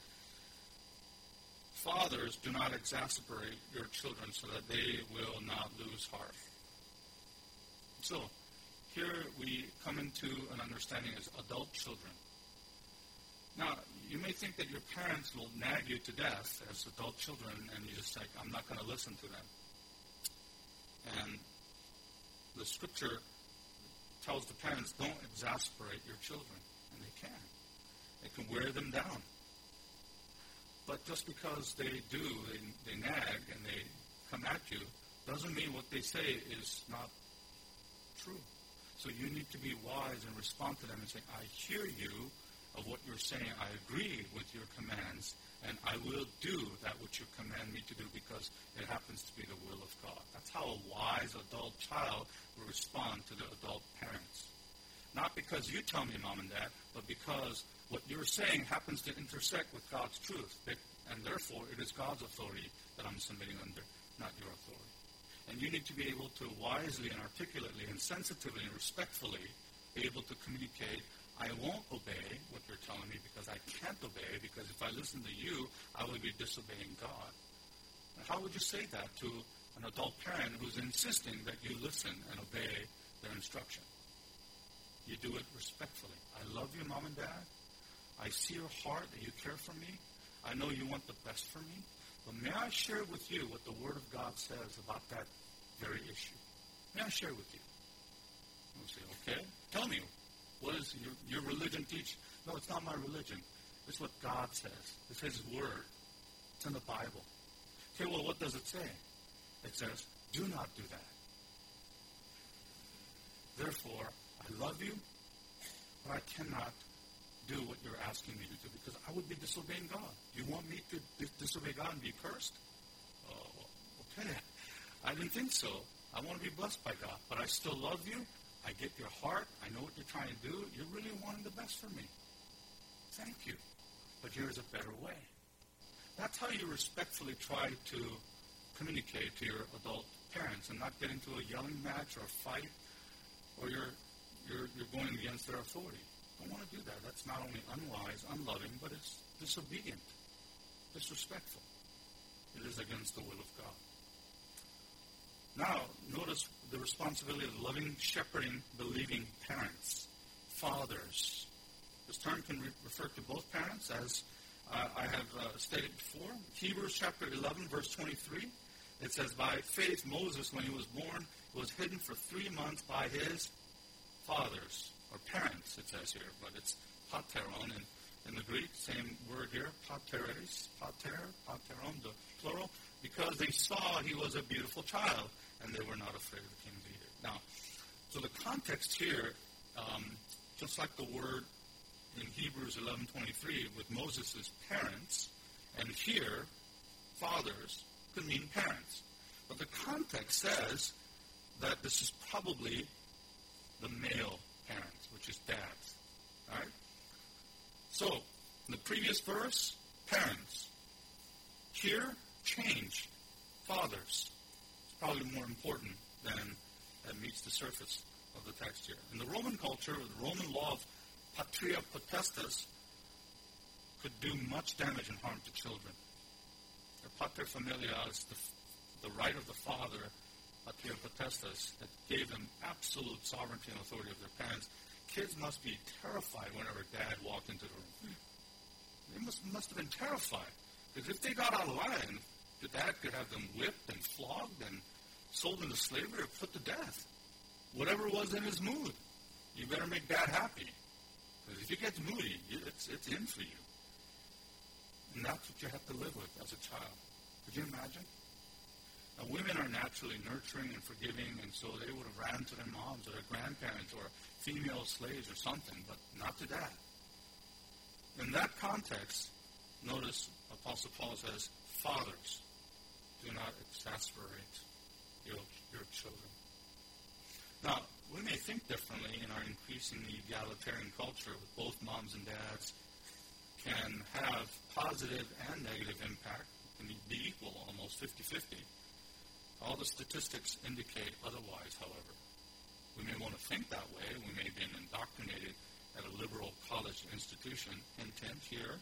Fathers, do not exasperate your children so that they will not lose heart. So, here we come into an understanding as adult children. Now, you may think that your parents will nag you to death as adult children, and you just like, I'm not going to listen to them. And the scripture tells the parents, don't exasperate your children. And they can. It can wear them down. But just because they do, they nag and they come at you, doesn't mean what they say is not true. So you need to be wise and respond to them and say, I hear you of what you're saying. I agree with your commands, and I will do that which you command me to do because it happens to be the will of God. That's how a wise adult child will respond to the adult parents. Not because you tell me, Mom and Dad, but because what you're saying happens to intersect with God's truth. And therefore, it is God's authority that I'm submitting under, not your authority. And you need to be able to wisely and articulately and sensitively and respectfully be able to communicate, I won't obey what you're telling me because I can't obey, because if I listen to you, I will be disobeying God. And how would you say that to an adult parent who's insisting that you listen and obey their instruction? You do it respectfully. I love you, Mom and Dad. I see your heart that you care for me. I know you want the best for me. But may I share with you what the Word of God says about that very issue? May I share with you? You'll say, okay, tell me. What does your religion teach? No, it's not my religion. It's what God says. It's His Word. It's in the Bible. Okay, well, what does it say? It says, do not do that. Therefore, I love you, but I cannot do what you're asking me to do because I would be disobeying God. You want me to disobey God and be cursed? Oh, okay. I didn't think so. I want to be blessed by God, but I still love you. I get your heart. I know what you're trying to do. You're really wanting the best for me. Thank you. But here's a better way. That's how you respectfully try to communicate to your adult parents and not get into a yelling match or a fight, or you're going against their authority. Don't want to do that. That's not only unwise, unloving, but it's disobedient, disrespectful. It is against the will of God. Now, notice the responsibility of loving, shepherding, believing parents, fathers. This term can refer to both parents, as I have stated before. Hebrews chapter 11, verse 23, it says, by faith Moses, when he was born, was hidden for 3 months by his fathers, or parents, it says here, but it's pateron in the Greek, same word here, pateres, pateron, the plural, because they saw he was a beautiful child, and they were not afraid of the king's edict. Now, so the context here, just like the word in Hebrews 11:23 with Moses' parents, and here, fathers, could mean parents. But the context says that this is probably the male parents, which is dads. All right? So, in the previous verse, parents. Here, change. Fathers. It's probably more important than that meets the surface of the text here. In the Roman culture, the Roman law of patria potestas could do much damage and harm to children. The pater familias, the right of the father, patria potestas, that gave them absolute sovereignty and authority of their parents. Kids must be terrified whenever dad walked into the room. They must have been terrified. Because if they got out of line, the dad could have them whipped and flogged and sold into slavery or put to death. Whatever was in his mood, you better make dad happy. Because if he gets moody, it's in for you. And that's what you have to live with as a child. Could you imagine? Now, women are naturally nurturing and forgiving, and so they would have ran to their moms or their grandparents or female slaves or something, but not to dad. In that context, notice Apostle Paul says, fathers, do not exasperate your children. Now, we may think differently in our increasingly egalitarian culture with both moms and dads can have positive and negative impact. It can be equal, almost 50-50. All the statistics indicate otherwise, however. We may want to think that way. We may have been indoctrinated at a liberal college institution, hint, hint here,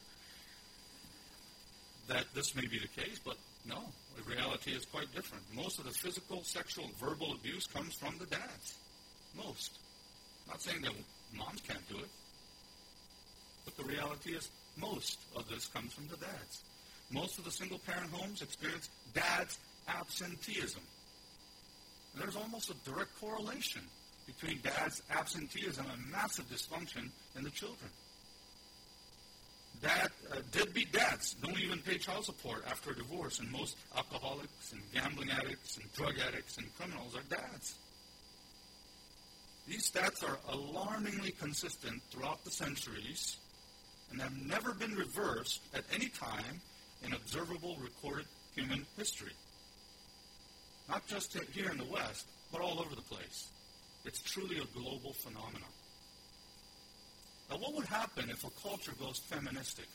that this may be the case, but no, the reality is quite different. Most of the physical, sexual, verbal abuse comes from the dads. Most. Not saying that moms can't do it, but the reality is most of this comes from the dads. Most of the single-parent homes experience dad's absenteeism. And there's almost a direct correlation between dad's absenteeism and massive dysfunction in the children. Deadbeat dads don't even pay child support after a divorce, and most alcoholics and gambling addicts and drug addicts and criminals are dads. These stats are alarmingly consistent throughout the centuries and have never been reversed at any time in observable recorded human history. Not just here in the West, but all over the place. It's truly a global phenomenon. Now, what would happen if a culture goes feministic?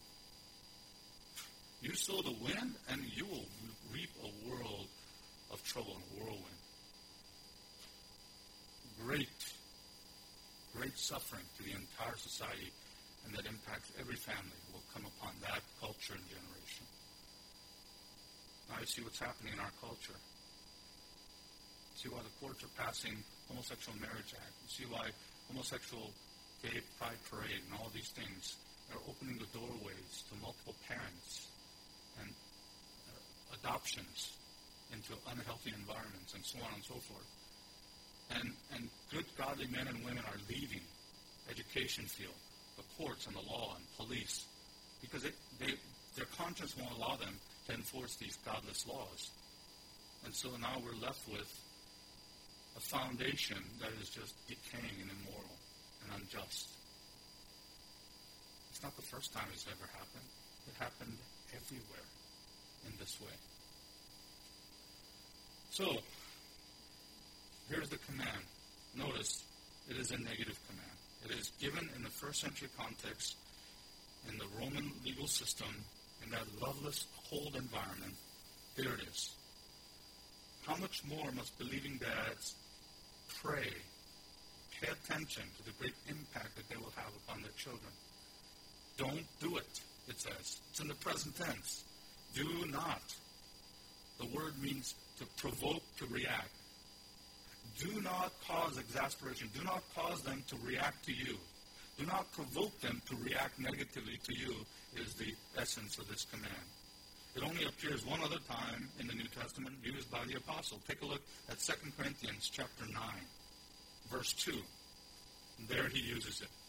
You sow the wind, and you will reap a world of trouble and whirlwind. Great suffering to the entire society, and that impacts every family will come upon that culture and generation. Now you see what's happening in our culture. See why the courts are passing Homosexual Marriage Act. You see why homosexual gay pride parade and all these things are opening the doorways to multiple parents and adoptions into unhealthy environments and so on and so forth. And good, godly men and women are leaving education field, the courts and the law and police, because their conscience won't allow them to enforce these godless laws. And so now we're left with a foundation that is just decaying and immoral and unjust. It's not the first time it's ever happened. It happened everywhere in this way. So, here's the command. Notice, it is a negative command. It is given in the first century context, in the Roman legal system, in that loveless, cold environment. There it is. How much more must believing dads pray, pay attention to the great impact that they will have upon their children? Don't do it, it says. It's in the present tense. Do not. The word means to provoke, to react. Do not cause exasperation. Do not cause them to react to you. Do not provoke them to react negatively to you, is the essence of this command. It only appears one other time in the New Testament used by the apostle. Take a look at 2 Corinthians chapter 9, verse 2. And there he uses it.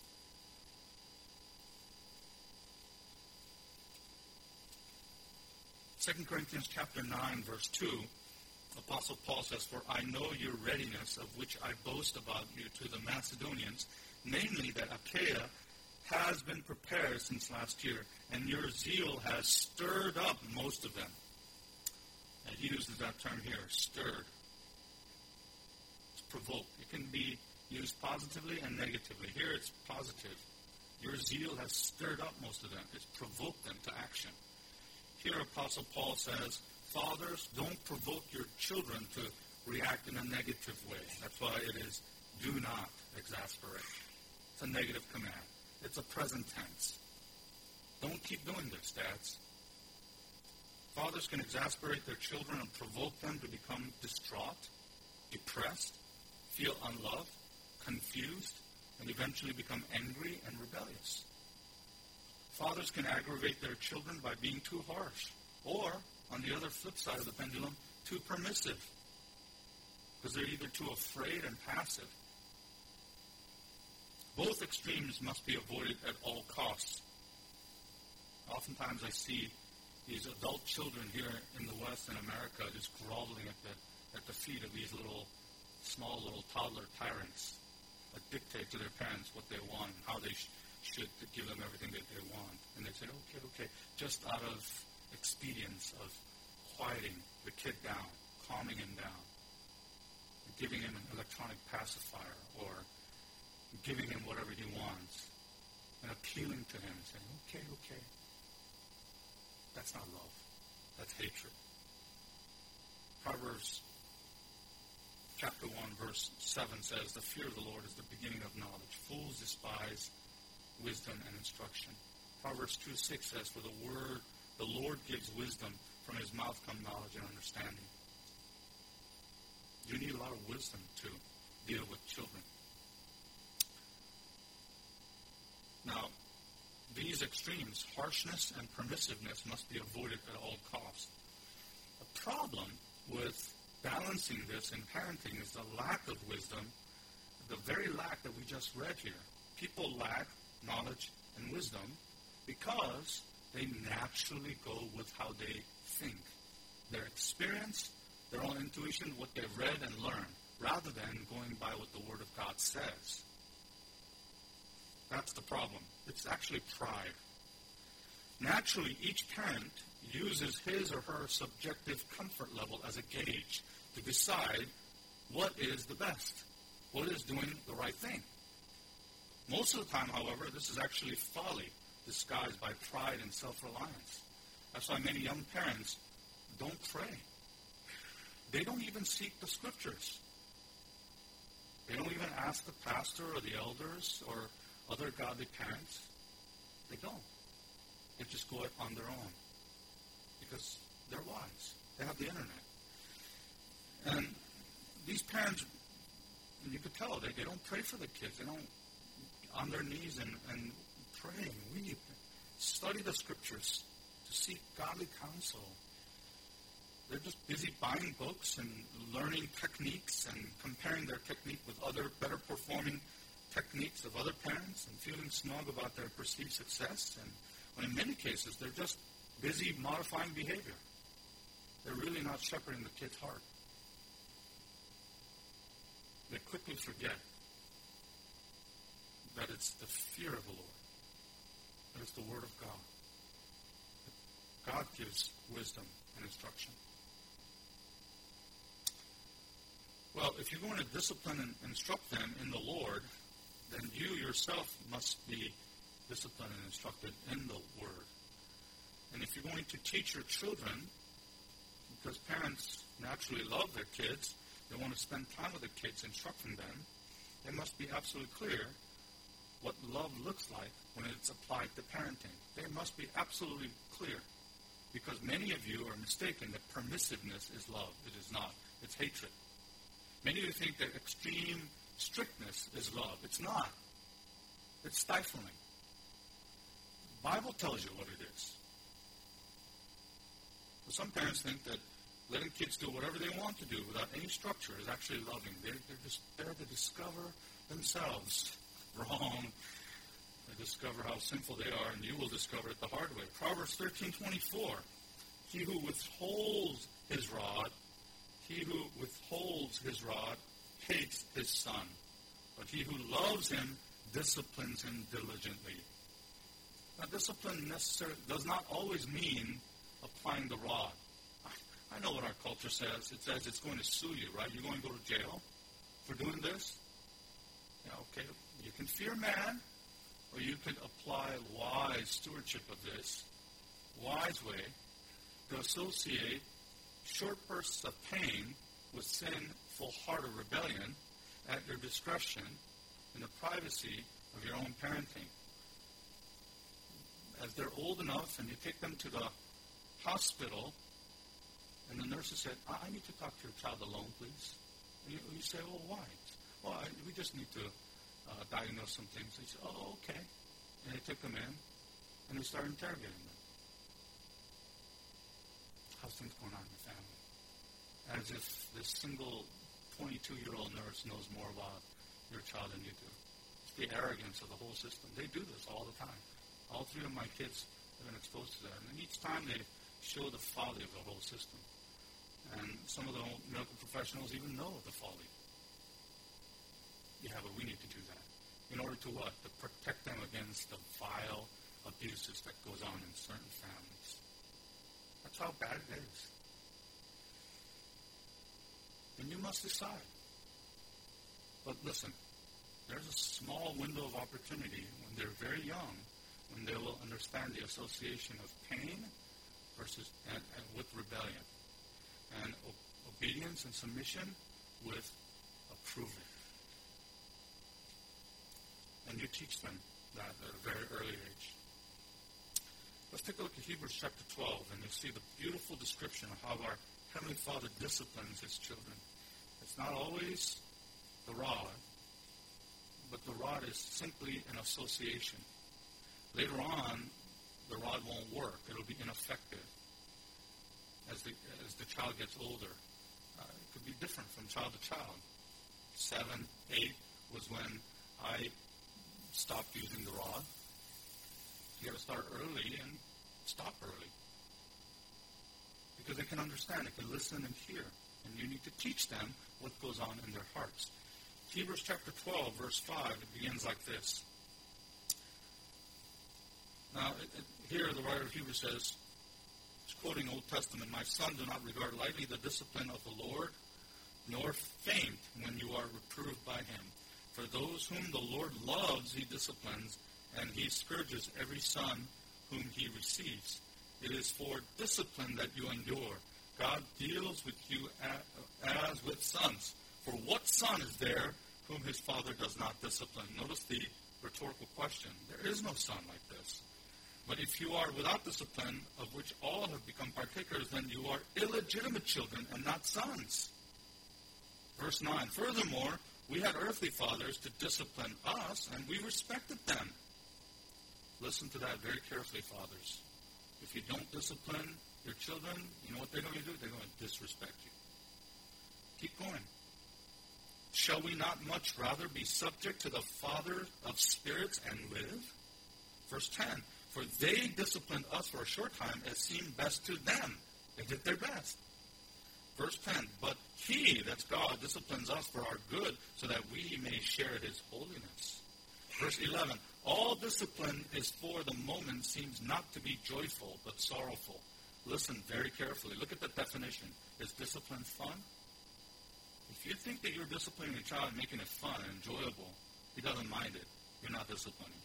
Second Corinthians chapter 9, verse 2, Apostle Paul says, "For I know your readiness, of which I boast about you to the Macedonians, namely that Achaia has been prepared since last year, and your zeal has stirred up most of them." And he uses that term here, stirred. It's provoked. It can be used positively and negatively. Here it's positive. Your zeal has stirred up most of them. It's provoked them to action. Here Apostle Paul says, fathers, don't provoke your children to react in a negative way. That's why it is, do not exasperate. It's a negative command. It's a present tense. Don't keep doing this, dads. Fathers can exasperate their children and provoke them to become distraught, depressed, feel unloved, confused, and eventually become angry and rebellious. Fathers can aggravate their children by being too harsh, or, on the other flip side of the pendulum, too permissive, because they're either too afraid and passive. Both extremes must be avoided at all costs. Oftentimes I see these adult children here in the West and America just groveling at the feet of these small little toddler tyrants that dictate to their parents what they want and how they should give them everything that they want. And they say, okay, just out of expedience of quieting the kid down, calming him down, giving him an electronic pacifier, or giving him whatever he wants, and appealing to him and saying, okay. That's not love. That's hatred. Proverbs chapter 1, verse 7 says, "The fear of the Lord is the beginning of knowledge. Fools despise wisdom and instruction." Proverbs 2:6 says, "For the Lord gives wisdom. From his mouth come knowledge and understanding." You need a lot of wisdom to deal with children. Now, these extremes, harshness and permissiveness, must be avoided at all costs. The problem with balancing this in parenting is the lack of wisdom, the very lack that we just read here. People lack knowledge and wisdom because they naturally go with how they think. Their experience, their own intuition, what they've read and learned, rather than going by what the Word of God says. That's the problem. It's actually pride. Naturally, each parent uses his or her subjective comfort level as a gauge to decide what is the best, what is doing the right thing. Most of the time, however, this is actually folly disguised by pride and self-reliance. That's why many young parents don't pray. They don't even seek the scriptures. They don't even ask the pastor or the elders or other godly parents. They don't. They just go it on their own because they're wise. They have the internet. And these parents, you could tell, they don't pray for the kids. They don't on their knees and pray and weep. Study the scriptures to seek godly counsel. They're just busy buying books and learning techniques and comparing their technique with other better performing techniques of other parents and feeling snug about their perceived success. And when in many cases, they're just busy modifying behavior. They're really not shepherding the kid's heart. They quickly forget that it's the fear of the Lord, that it's the Word of God. God gives wisdom and instruction. Well, if you're going to discipline and instruct them in the Lord, then you yourself must be disciplined and instructed in the Word. And if you're going to teach your children, because parents naturally love their kids, they want to spend time with the kids instructing them, it must be absolutely clear what love looks like when it's applied to parenting. They must be absolutely clear, because many of you are mistaken that permissiveness is love. It is not. It's hatred. Many of you think that extreme strictness is love. It's not. It's stifling. The Bible tells you what it is. But some parents think that letting kids do whatever they want to do without any structure is actually loving. They're just there to discover themselves. Wrong. They discover how sinful they are, and you will discover it the hard way. Proverbs 13:24. He who withholds his rod hates his son, but he who loves him disciplines him diligently. Now, discipline necessarily does not always mean applying the rod. I know what our culture says. It says it's going to sue you, right? You're going to go to jail for doing this? Yeah, okay. You can fear man, or you can apply wise stewardship of this, wise way, to associate short bursts of pain with sinful heart of rebellion at your discretion in the privacy of your own parenting. As they're old enough and you take them to the hospital and the nurses said, I need to talk to your child alone, please. And you say, oh, why? Well, we just need to diagnose some things. They say, oh, okay. And they took them in and they started interrogating them. How's things going on in the family? As if this single 22-year-old nurse knows more about your child than you do. It's the arrogance of the whole system. They do this all the time. All three of my kids have been exposed to that. And each time they show the folly of the whole system. And some of the medical professionals even know the folly. Yeah, but we need to do that. In order to what? To protect them against the vile abuses that goes on in certain families. That's how bad it is. And you must decide. But listen, there's a small window of opportunity when they're very young, when they will understand the association of pain versus and with rebellion, and obedience and submission with approval. And you teach them that at a very early age. Let's take a look at Hebrews chapter 12, and you'll see the beautiful description of how our Heavenly Father disciplines His children. It's not always the rod, but the rod is simply an association. Later on, the rod won't work. It'll be ineffective as the child gets older. It could be different from child to child. 7, 8 was when I stopped using the rod. You got to start early and stop early. Because they can understand, they can listen and hear. And you need to teach them what goes on in their hearts. Hebrews chapter 12, verse 5, it begins like this. Now, here the writer of Hebrews says, he's quoting Old Testament, "My son, do not regard lightly the discipline of the Lord, nor faint when you are reproved by him. For those whom the Lord loves, he disciplines, and he scourges every son whom he receives. It is for discipline that you endure. God deals with you as with sons. For what son is there whom his father does not discipline?" Notice the rhetorical question. There is no son like this. "But if you are without discipline, of which all have become partakers, then you are illegitimate children and not sons." Verse 9, "Furthermore, we had earthly fathers to discipline us, and we respected them." Listen to that very carefully, fathers. If you don't discipline your children, you know what they're going to do? They're going to disrespect you. Keep going. "Shall we not much rather be subject to the Father of spirits and live?" Verse 10, "For they disciplined us for a short time as seemed best to them." They did their best. Verse 10, "But he," that's God, "disciplines us for our good so that we may share his holiness." Verse 11, "All discipline is for the moment seems not to be joyful but sorrowful." Listen very carefully. Look at the definition. Is discipline fun? If you think that you're disciplining a child and making it fun and enjoyable, he doesn't mind it. You're not disciplining.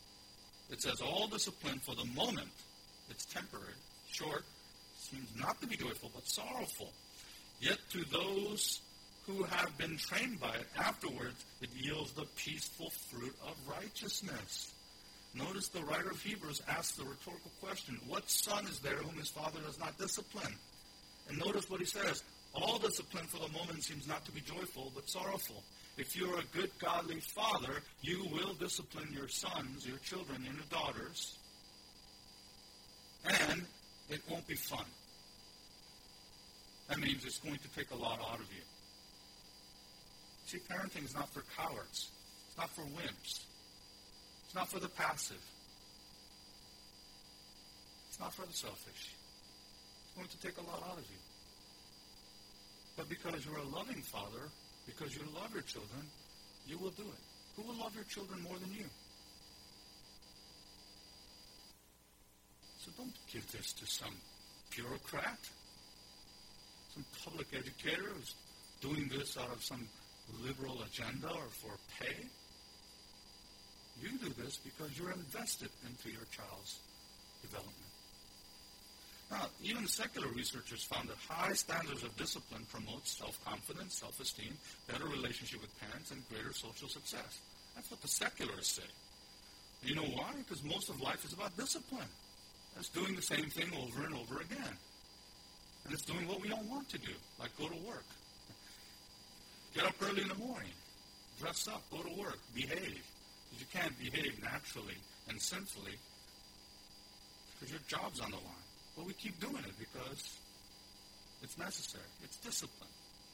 It says all discipline for the moment, it's temporary, short, seems not to be joyful but sorrowful. Yet to those who have been trained by it afterwards, it yields the peaceful fruit of righteousness. Notice the writer of Hebrews asks the rhetorical question, what son is there whom his father does not discipline? And notice what he says, all discipline for the moment seems not to be joyful but sorrowful. If you're a good, godly father, you will discipline your sons, your children, and your daughters. And it won't be fun. That means it's going to take a lot out of you. See, parenting is not for cowards. It's not for wimps. It's not for the passive. It's not for the selfish. It's going to take a lot out of you. But because you're a loving father, because you love your children, you will do it. Who will love your children more than you? So don't give this to some bureaucrat, some public educator who's doing this out of some liberal agenda or for pay. You do this because you're invested into your child's development. Now, even secular researchers found that high standards of discipline promote self-confidence, self-esteem, better relationship with parents, and greater social success. That's what the secularists say. You know why? Because most of life is about discipline. It's doing the same thing over and over again. And it's doing what we don't want to do, like go to work. Get up early in the morning. Dress up. Go to work. Behave. Because you can't behave naturally and sinfully because your job's on the line. But we keep doing it because it's necessary. It's discipline.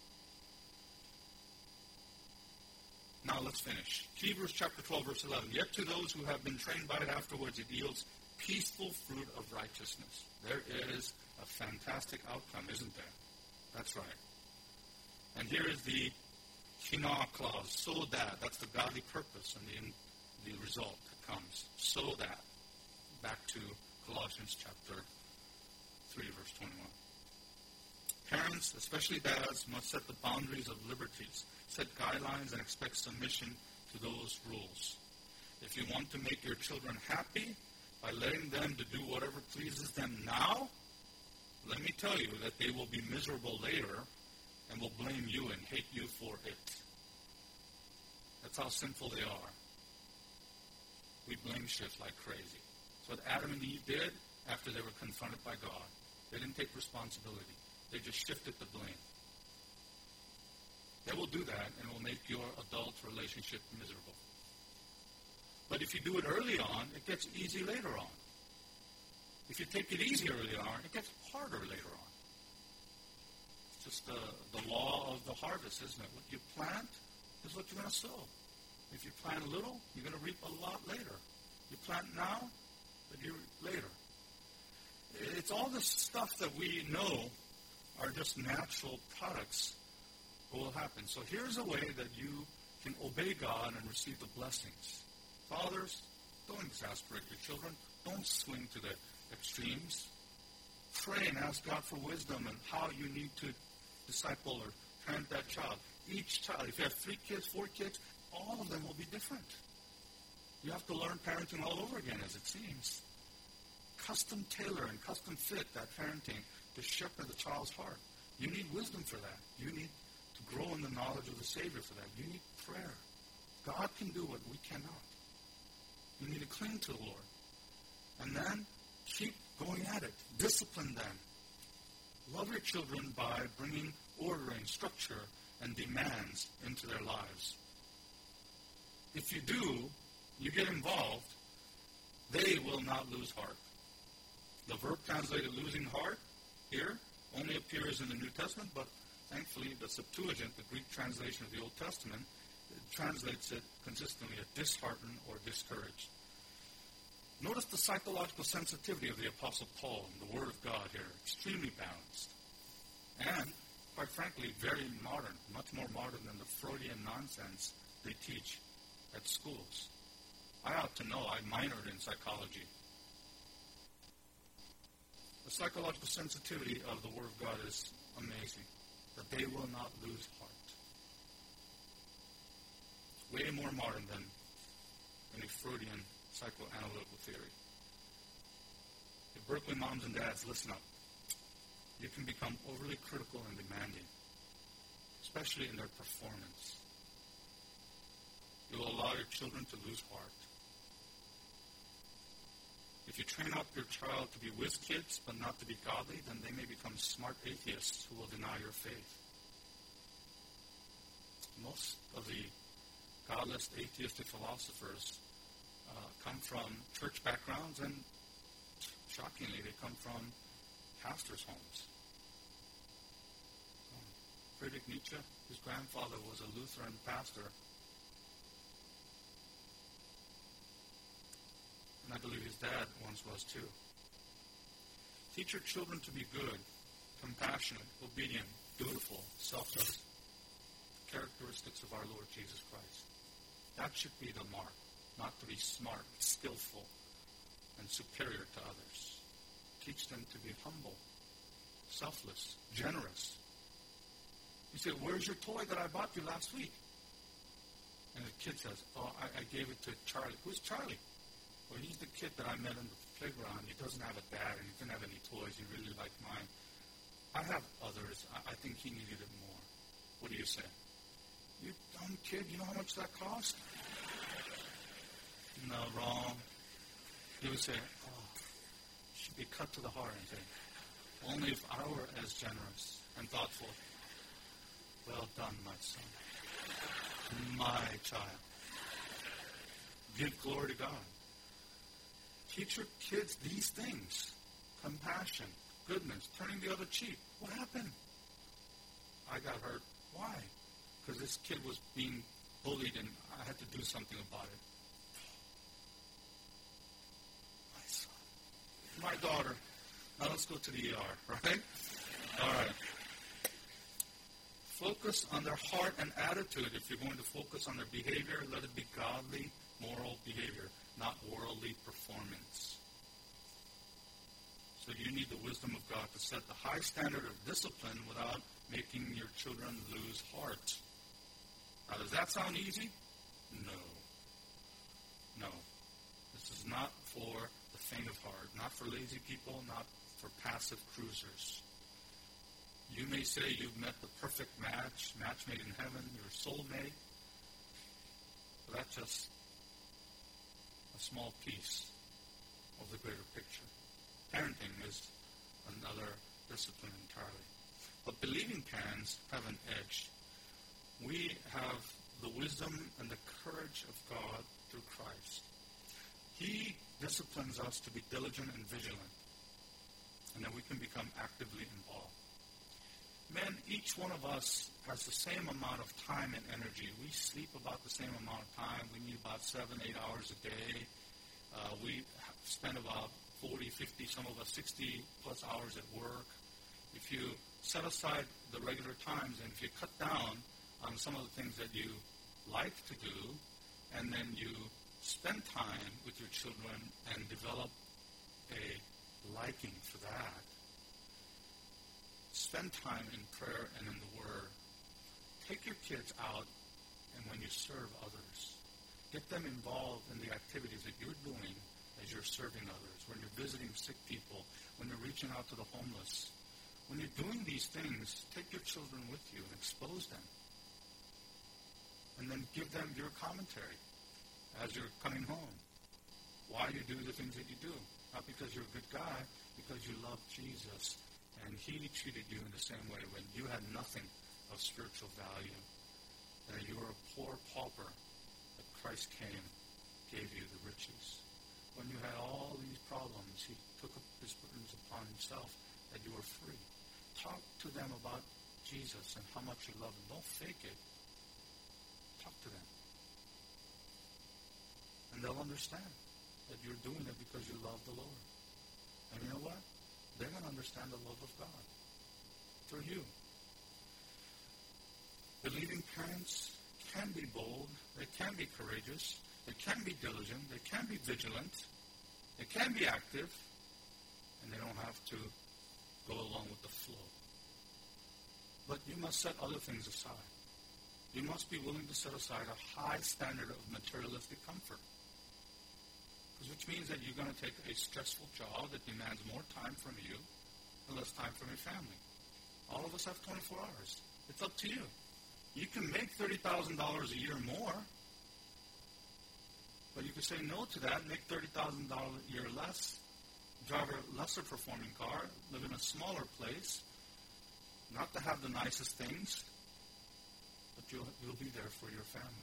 Now let's finish. Hebrews chapter 12, verse 11. Yet to those who have been trained by it afterwards, it yields peaceful fruit of righteousness. There is a fantastic outcome, isn't there? That's right. And here is the Hina clause, so that. That's the godly purpose and the result that comes. So that. Back to Colossians chapter 3, verse 21. Parents, especially dads, must set the boundaries of liberties, set guidelines, and expect submission to those rules. If you want to make your children happy by letting them to do whatever pleases them now, let me tell you that they will be miserable later and will blame you and hate you for it. That's how sinful they are. We blame shift like crazy. So what Adam and Eve did after they were confronted by God, they didn't take responsibility. They just shifted the blame. They will do that, and it will make your adult relationship miserable. But if you do it early on, it gets easy later on. If you take it easy early on, it gets harder later on. It's just the law of the harvest, isn't it? What you plant is what you're going to sow. If you plant a little, you're going to reap a lot later. You plant now, but you reap later. It's all this stuff that we know are just natural products that will happen. So here's a way that you can obey God and receive the blessings. Fathers, don't exasperate your children. Don't swing to the extremes. Pray and ask God for wisdom and how you need to disciple or parent that child. Each child, if you have 3 kids, 4 kids, all of them will be different. You have to learn parenting all over again, as it seems. Custom tailor and custom fit that parenting to shepherd the child's heart. You need wisdom for that. You need to grow in the knowledge of the Savior for that. You need prayer. God can do what we cannot. You need to cling to the Lord. And then keep going at it. Discipline them. Love your children by bringing order and structure and demands into their lives. If you do, you get involved, they will not lose heart. The verb translated losing heart here only appears in the New Testament, but thankfully the Septuagint, the Greek translation of the Old Testament, translates it consistently as disheartened or discouraged. Notice the psychological sensitivity of the Apostle Paul and the Word of God here, extremely balanced. And, quite frankly, very modern, much more modern than the Freudian nonsense they teach at schools. I ought to know. I minored in psychology. The psychological sensitivity of the Word of God is amazing, that they will not lose heart. Way more modern than any Freudian psychoanalytical theory. If Berkeley moms and dads, listen up. You can become overly critical and demanding, especially in their performance. You will allow your children to lose heart. If you train up your child to be whiz kids but not to be godly, then they may become smart atheists who will deny your faith. Most of the godless atheistic philosophers come from church backgrounds, and shockingly, they come from pastors' homes. Friedrich Nietzsche, his grandfather was a Lutheran pastor, and I believe his dad once was too. Teach your children to be good, compassionate, obedient, dutiful, selfless, characteristics of our Lord Jesus Christ. That should be the mark, not to be smart, skillful, and superior to others. Teach them to be humble, selfless, generous. You say, where's your toy that I bought you last week? And the kid says, oh, I gave it to Charlie. Who's Charlie? Well, he's the kid that I met in the playground. He doesn't have a dad, and he didn't have any toys. He really liked mine. I have others. I think he needed it more. What do you say? You dumb kid, you know how much that cost? No, wrong. He would say, oh, should be cut to the heart and say, only if I were as generous and thoughtful. Well done, my son. My child. Give glory to God. Teach your kids these things. Compassion, goodness, turning the other cheek. What happened? I got hurt. Why? Because this kid was being bullied and I had to do something about it. My son. My daughter. Now let's go to the ER, right? All right. Focus on their heart and attitude. If you're going to focus on their behavior, let it be godly, moral behavior, not worldly performance. So you need the wisdom of God to set the high standard of discipline without making your children lose heart. Now, does that sound easy? No. No. This is not for the faint of heart, not for lazy people, not for passive cruisers. You may say you've met the perfect match made in heaven, your soulmate. But that's just a small piece of the greater picture. Parenting is another discipline entirely. But believing parents have an edge. We have the wisdom and the courage of God through Christ. He disciplines us to be diligent and vigilant, and then we can become actively involved. Men, each one of us has the same amount of time and energy. We sleep about the same amount of time. We need about 7-8 hours a day. We spend about 40, 50, some of us 60 plus hours at work. If you set aside the regular times and if you cut down on some of the things that you like to do, and then you spend time with your children and develop a liking for that, spend time in prayer and in the Word. Take your kids out, and when you serve others, get them involved in the activities that you're doing as you're serving others, when you're visiting sick people, when you're reaching out to the homeless. When you're doing these things, take your children with you and expose them. And then give them your commentary as you're coming home. Why you do the things that you do. Not because you're a good guy, because you love Jesus. And he treated you in the same way when you had nothing of spiritual value. That you were a poor pauper, that Christ came, gave you the riches. When you had all these problems, he took up his burdens upon himself, that you were free. Talk to them about Jesus and how much you love them. Don't fake it. Talk to them. And they'll understand that you're doing it because you love the Lord. And you know what? They're going to understand the love of God through you. Believing parents can be bold. They can be courageous. They can be diligent. They can be vigilant. They can be active. And they don't have to go along with the flow. But you must set other things aside. You must be willing to set aside a high standard of materialistic comfort. Which means that you're going to take a stressful job that demands more time from you and less time from your family. All of us have 24 hours. It's up to you. You can make $30,000 a year more, but you can say no to that, make $30,000 a year less, drive a lesser performing car, live in a smaller place, not to have the nicest things, but you'll be there for your family.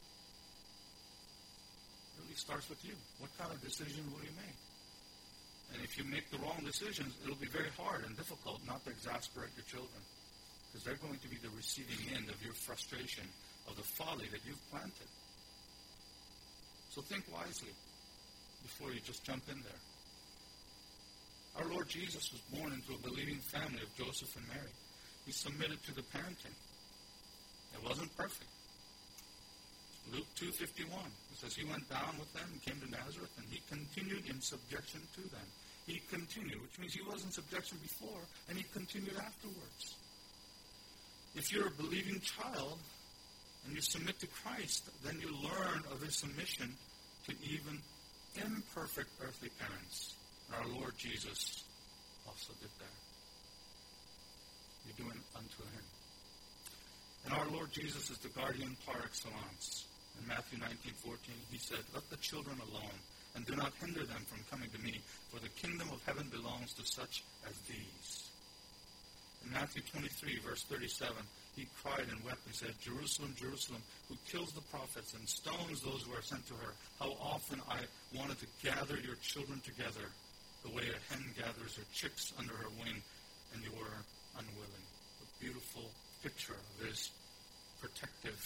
It really starts with you. What kind of decision will you make? And if you make the wrong decisions, it'll be very hard and difficult not to exasperate your children, because they're going to be the receiving end of your frustration, of the folly that you've planted. So think wisely before you just jump in there. Our Lord Jesus was born into a believing family of Joseph and Mary. He submitted to the parenting. It wasn't perfect. Luke 2:51, it says he went down with them and came to Nazareth, and he continued in subjection to them. He continued, which means he was in subjection before, and he continued afterwards. If you're a believing child and you submit to Christ, then you learn of his submission to even imperfect earthly parents. Our Lord Jesus also did that. You're doing unto him. And our Lord Jesus is the guardian par excellence. In Matthew 19:14, he said, "Let the children alone, and do not hinder them from coming to me, for the kingdom of heaven belongs to such as these." In Matthew 23, verse 37, he cried and wept and said, "Jerusalem, Jerusalem, who kills the prophets and stones those who are sent to her, how often I wanted to gather your children together, the way a hen gathers her chicks under her wing, and you were unwilling." A beautiful picture of his protective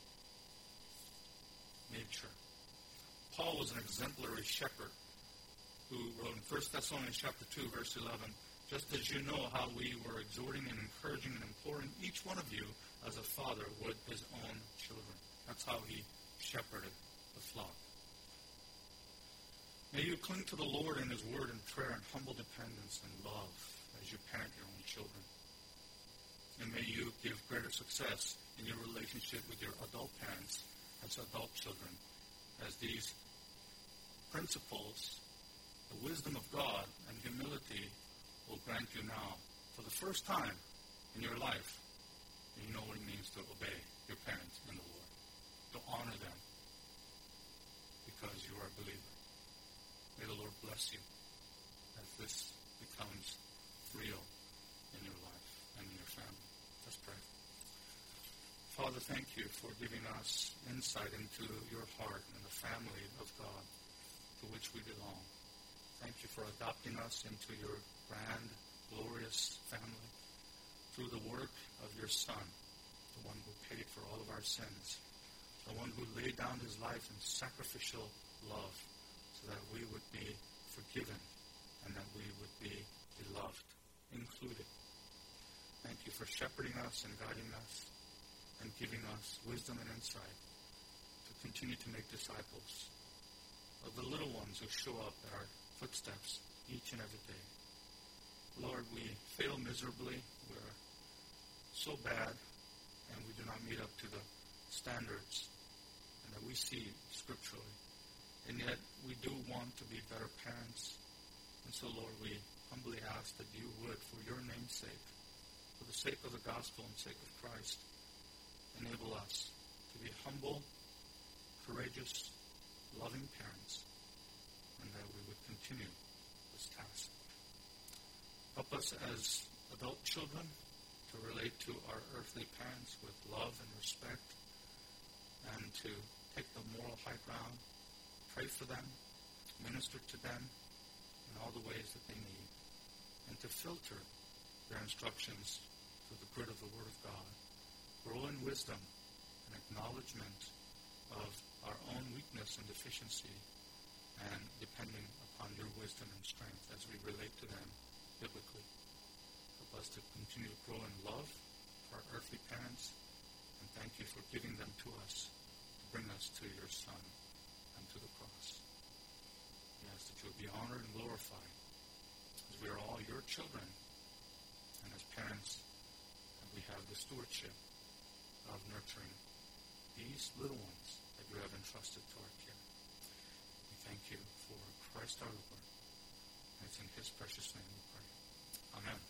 nature. Paul was an exemplary shepherd who wrote in 1 Thessalonians chapter 2, verse 11, "Just as you know how we were exhorting and encouraging and imploring each one of you as a father would his own children." That's how he shepherded the flock. May you cling to the Lord and his word in prayer and humble dependence and love as you parent your own children. And may you give greater success in your relationship with your adult parents as adult children, as these principles, the wisdom of God and humility will grant you now, for the first time in your life, you know what it means to obey your parents in the Lord, to honor them, because you are a believer. May the Lord bless you as this becomes real in your life and in your family. Let's pray. Father, thank you for giving us insight into your heart and the family of God to which we belong. Thank you for adopting us into your grand, glorious family through the work of your Son, the one who paid for all of our sins, the one who laid down his life in sacrificial love so that we would be forgiven and that we would be beloved, included. Thank you for shepherding us and guiding us and giving us wisdom and insight to continue to make disciples of the little ones who show up at our footsteps each and every day. Lord, we fail miserably. We're so bad, and we do not meet up to the standards and that we see scripturally. And yet, we do want to be better parents. And so, Lord, we humbly ask that you would, for your name's sake, for the sake of the gospel and sake of Christ, enable us to be humble, courageous, loving parents, and that we would continue this task. Help us as adult children to relate to our earthly parents with love and respect, and to take the moral high ground, pray for them, minister to them in all the ways that they need, and to filter their instructions through the grid of the Word of God. Grow in wisdom and acknowledgement of our own weakness and deficiency, and depending upon your wisdom and strength as we relate to them biblically. Help us to continue to grow in love for our earthly parents, and thank you for giving them to us to bring us to your Son and to the cross. We ask that you will be honored and glorified as we are all your children, and as parents, and we have the stewardship of nurturing these little ones that you have entrusted to our care. We thank you for Christ our Lord. And it's in his precious name we pray. Amen.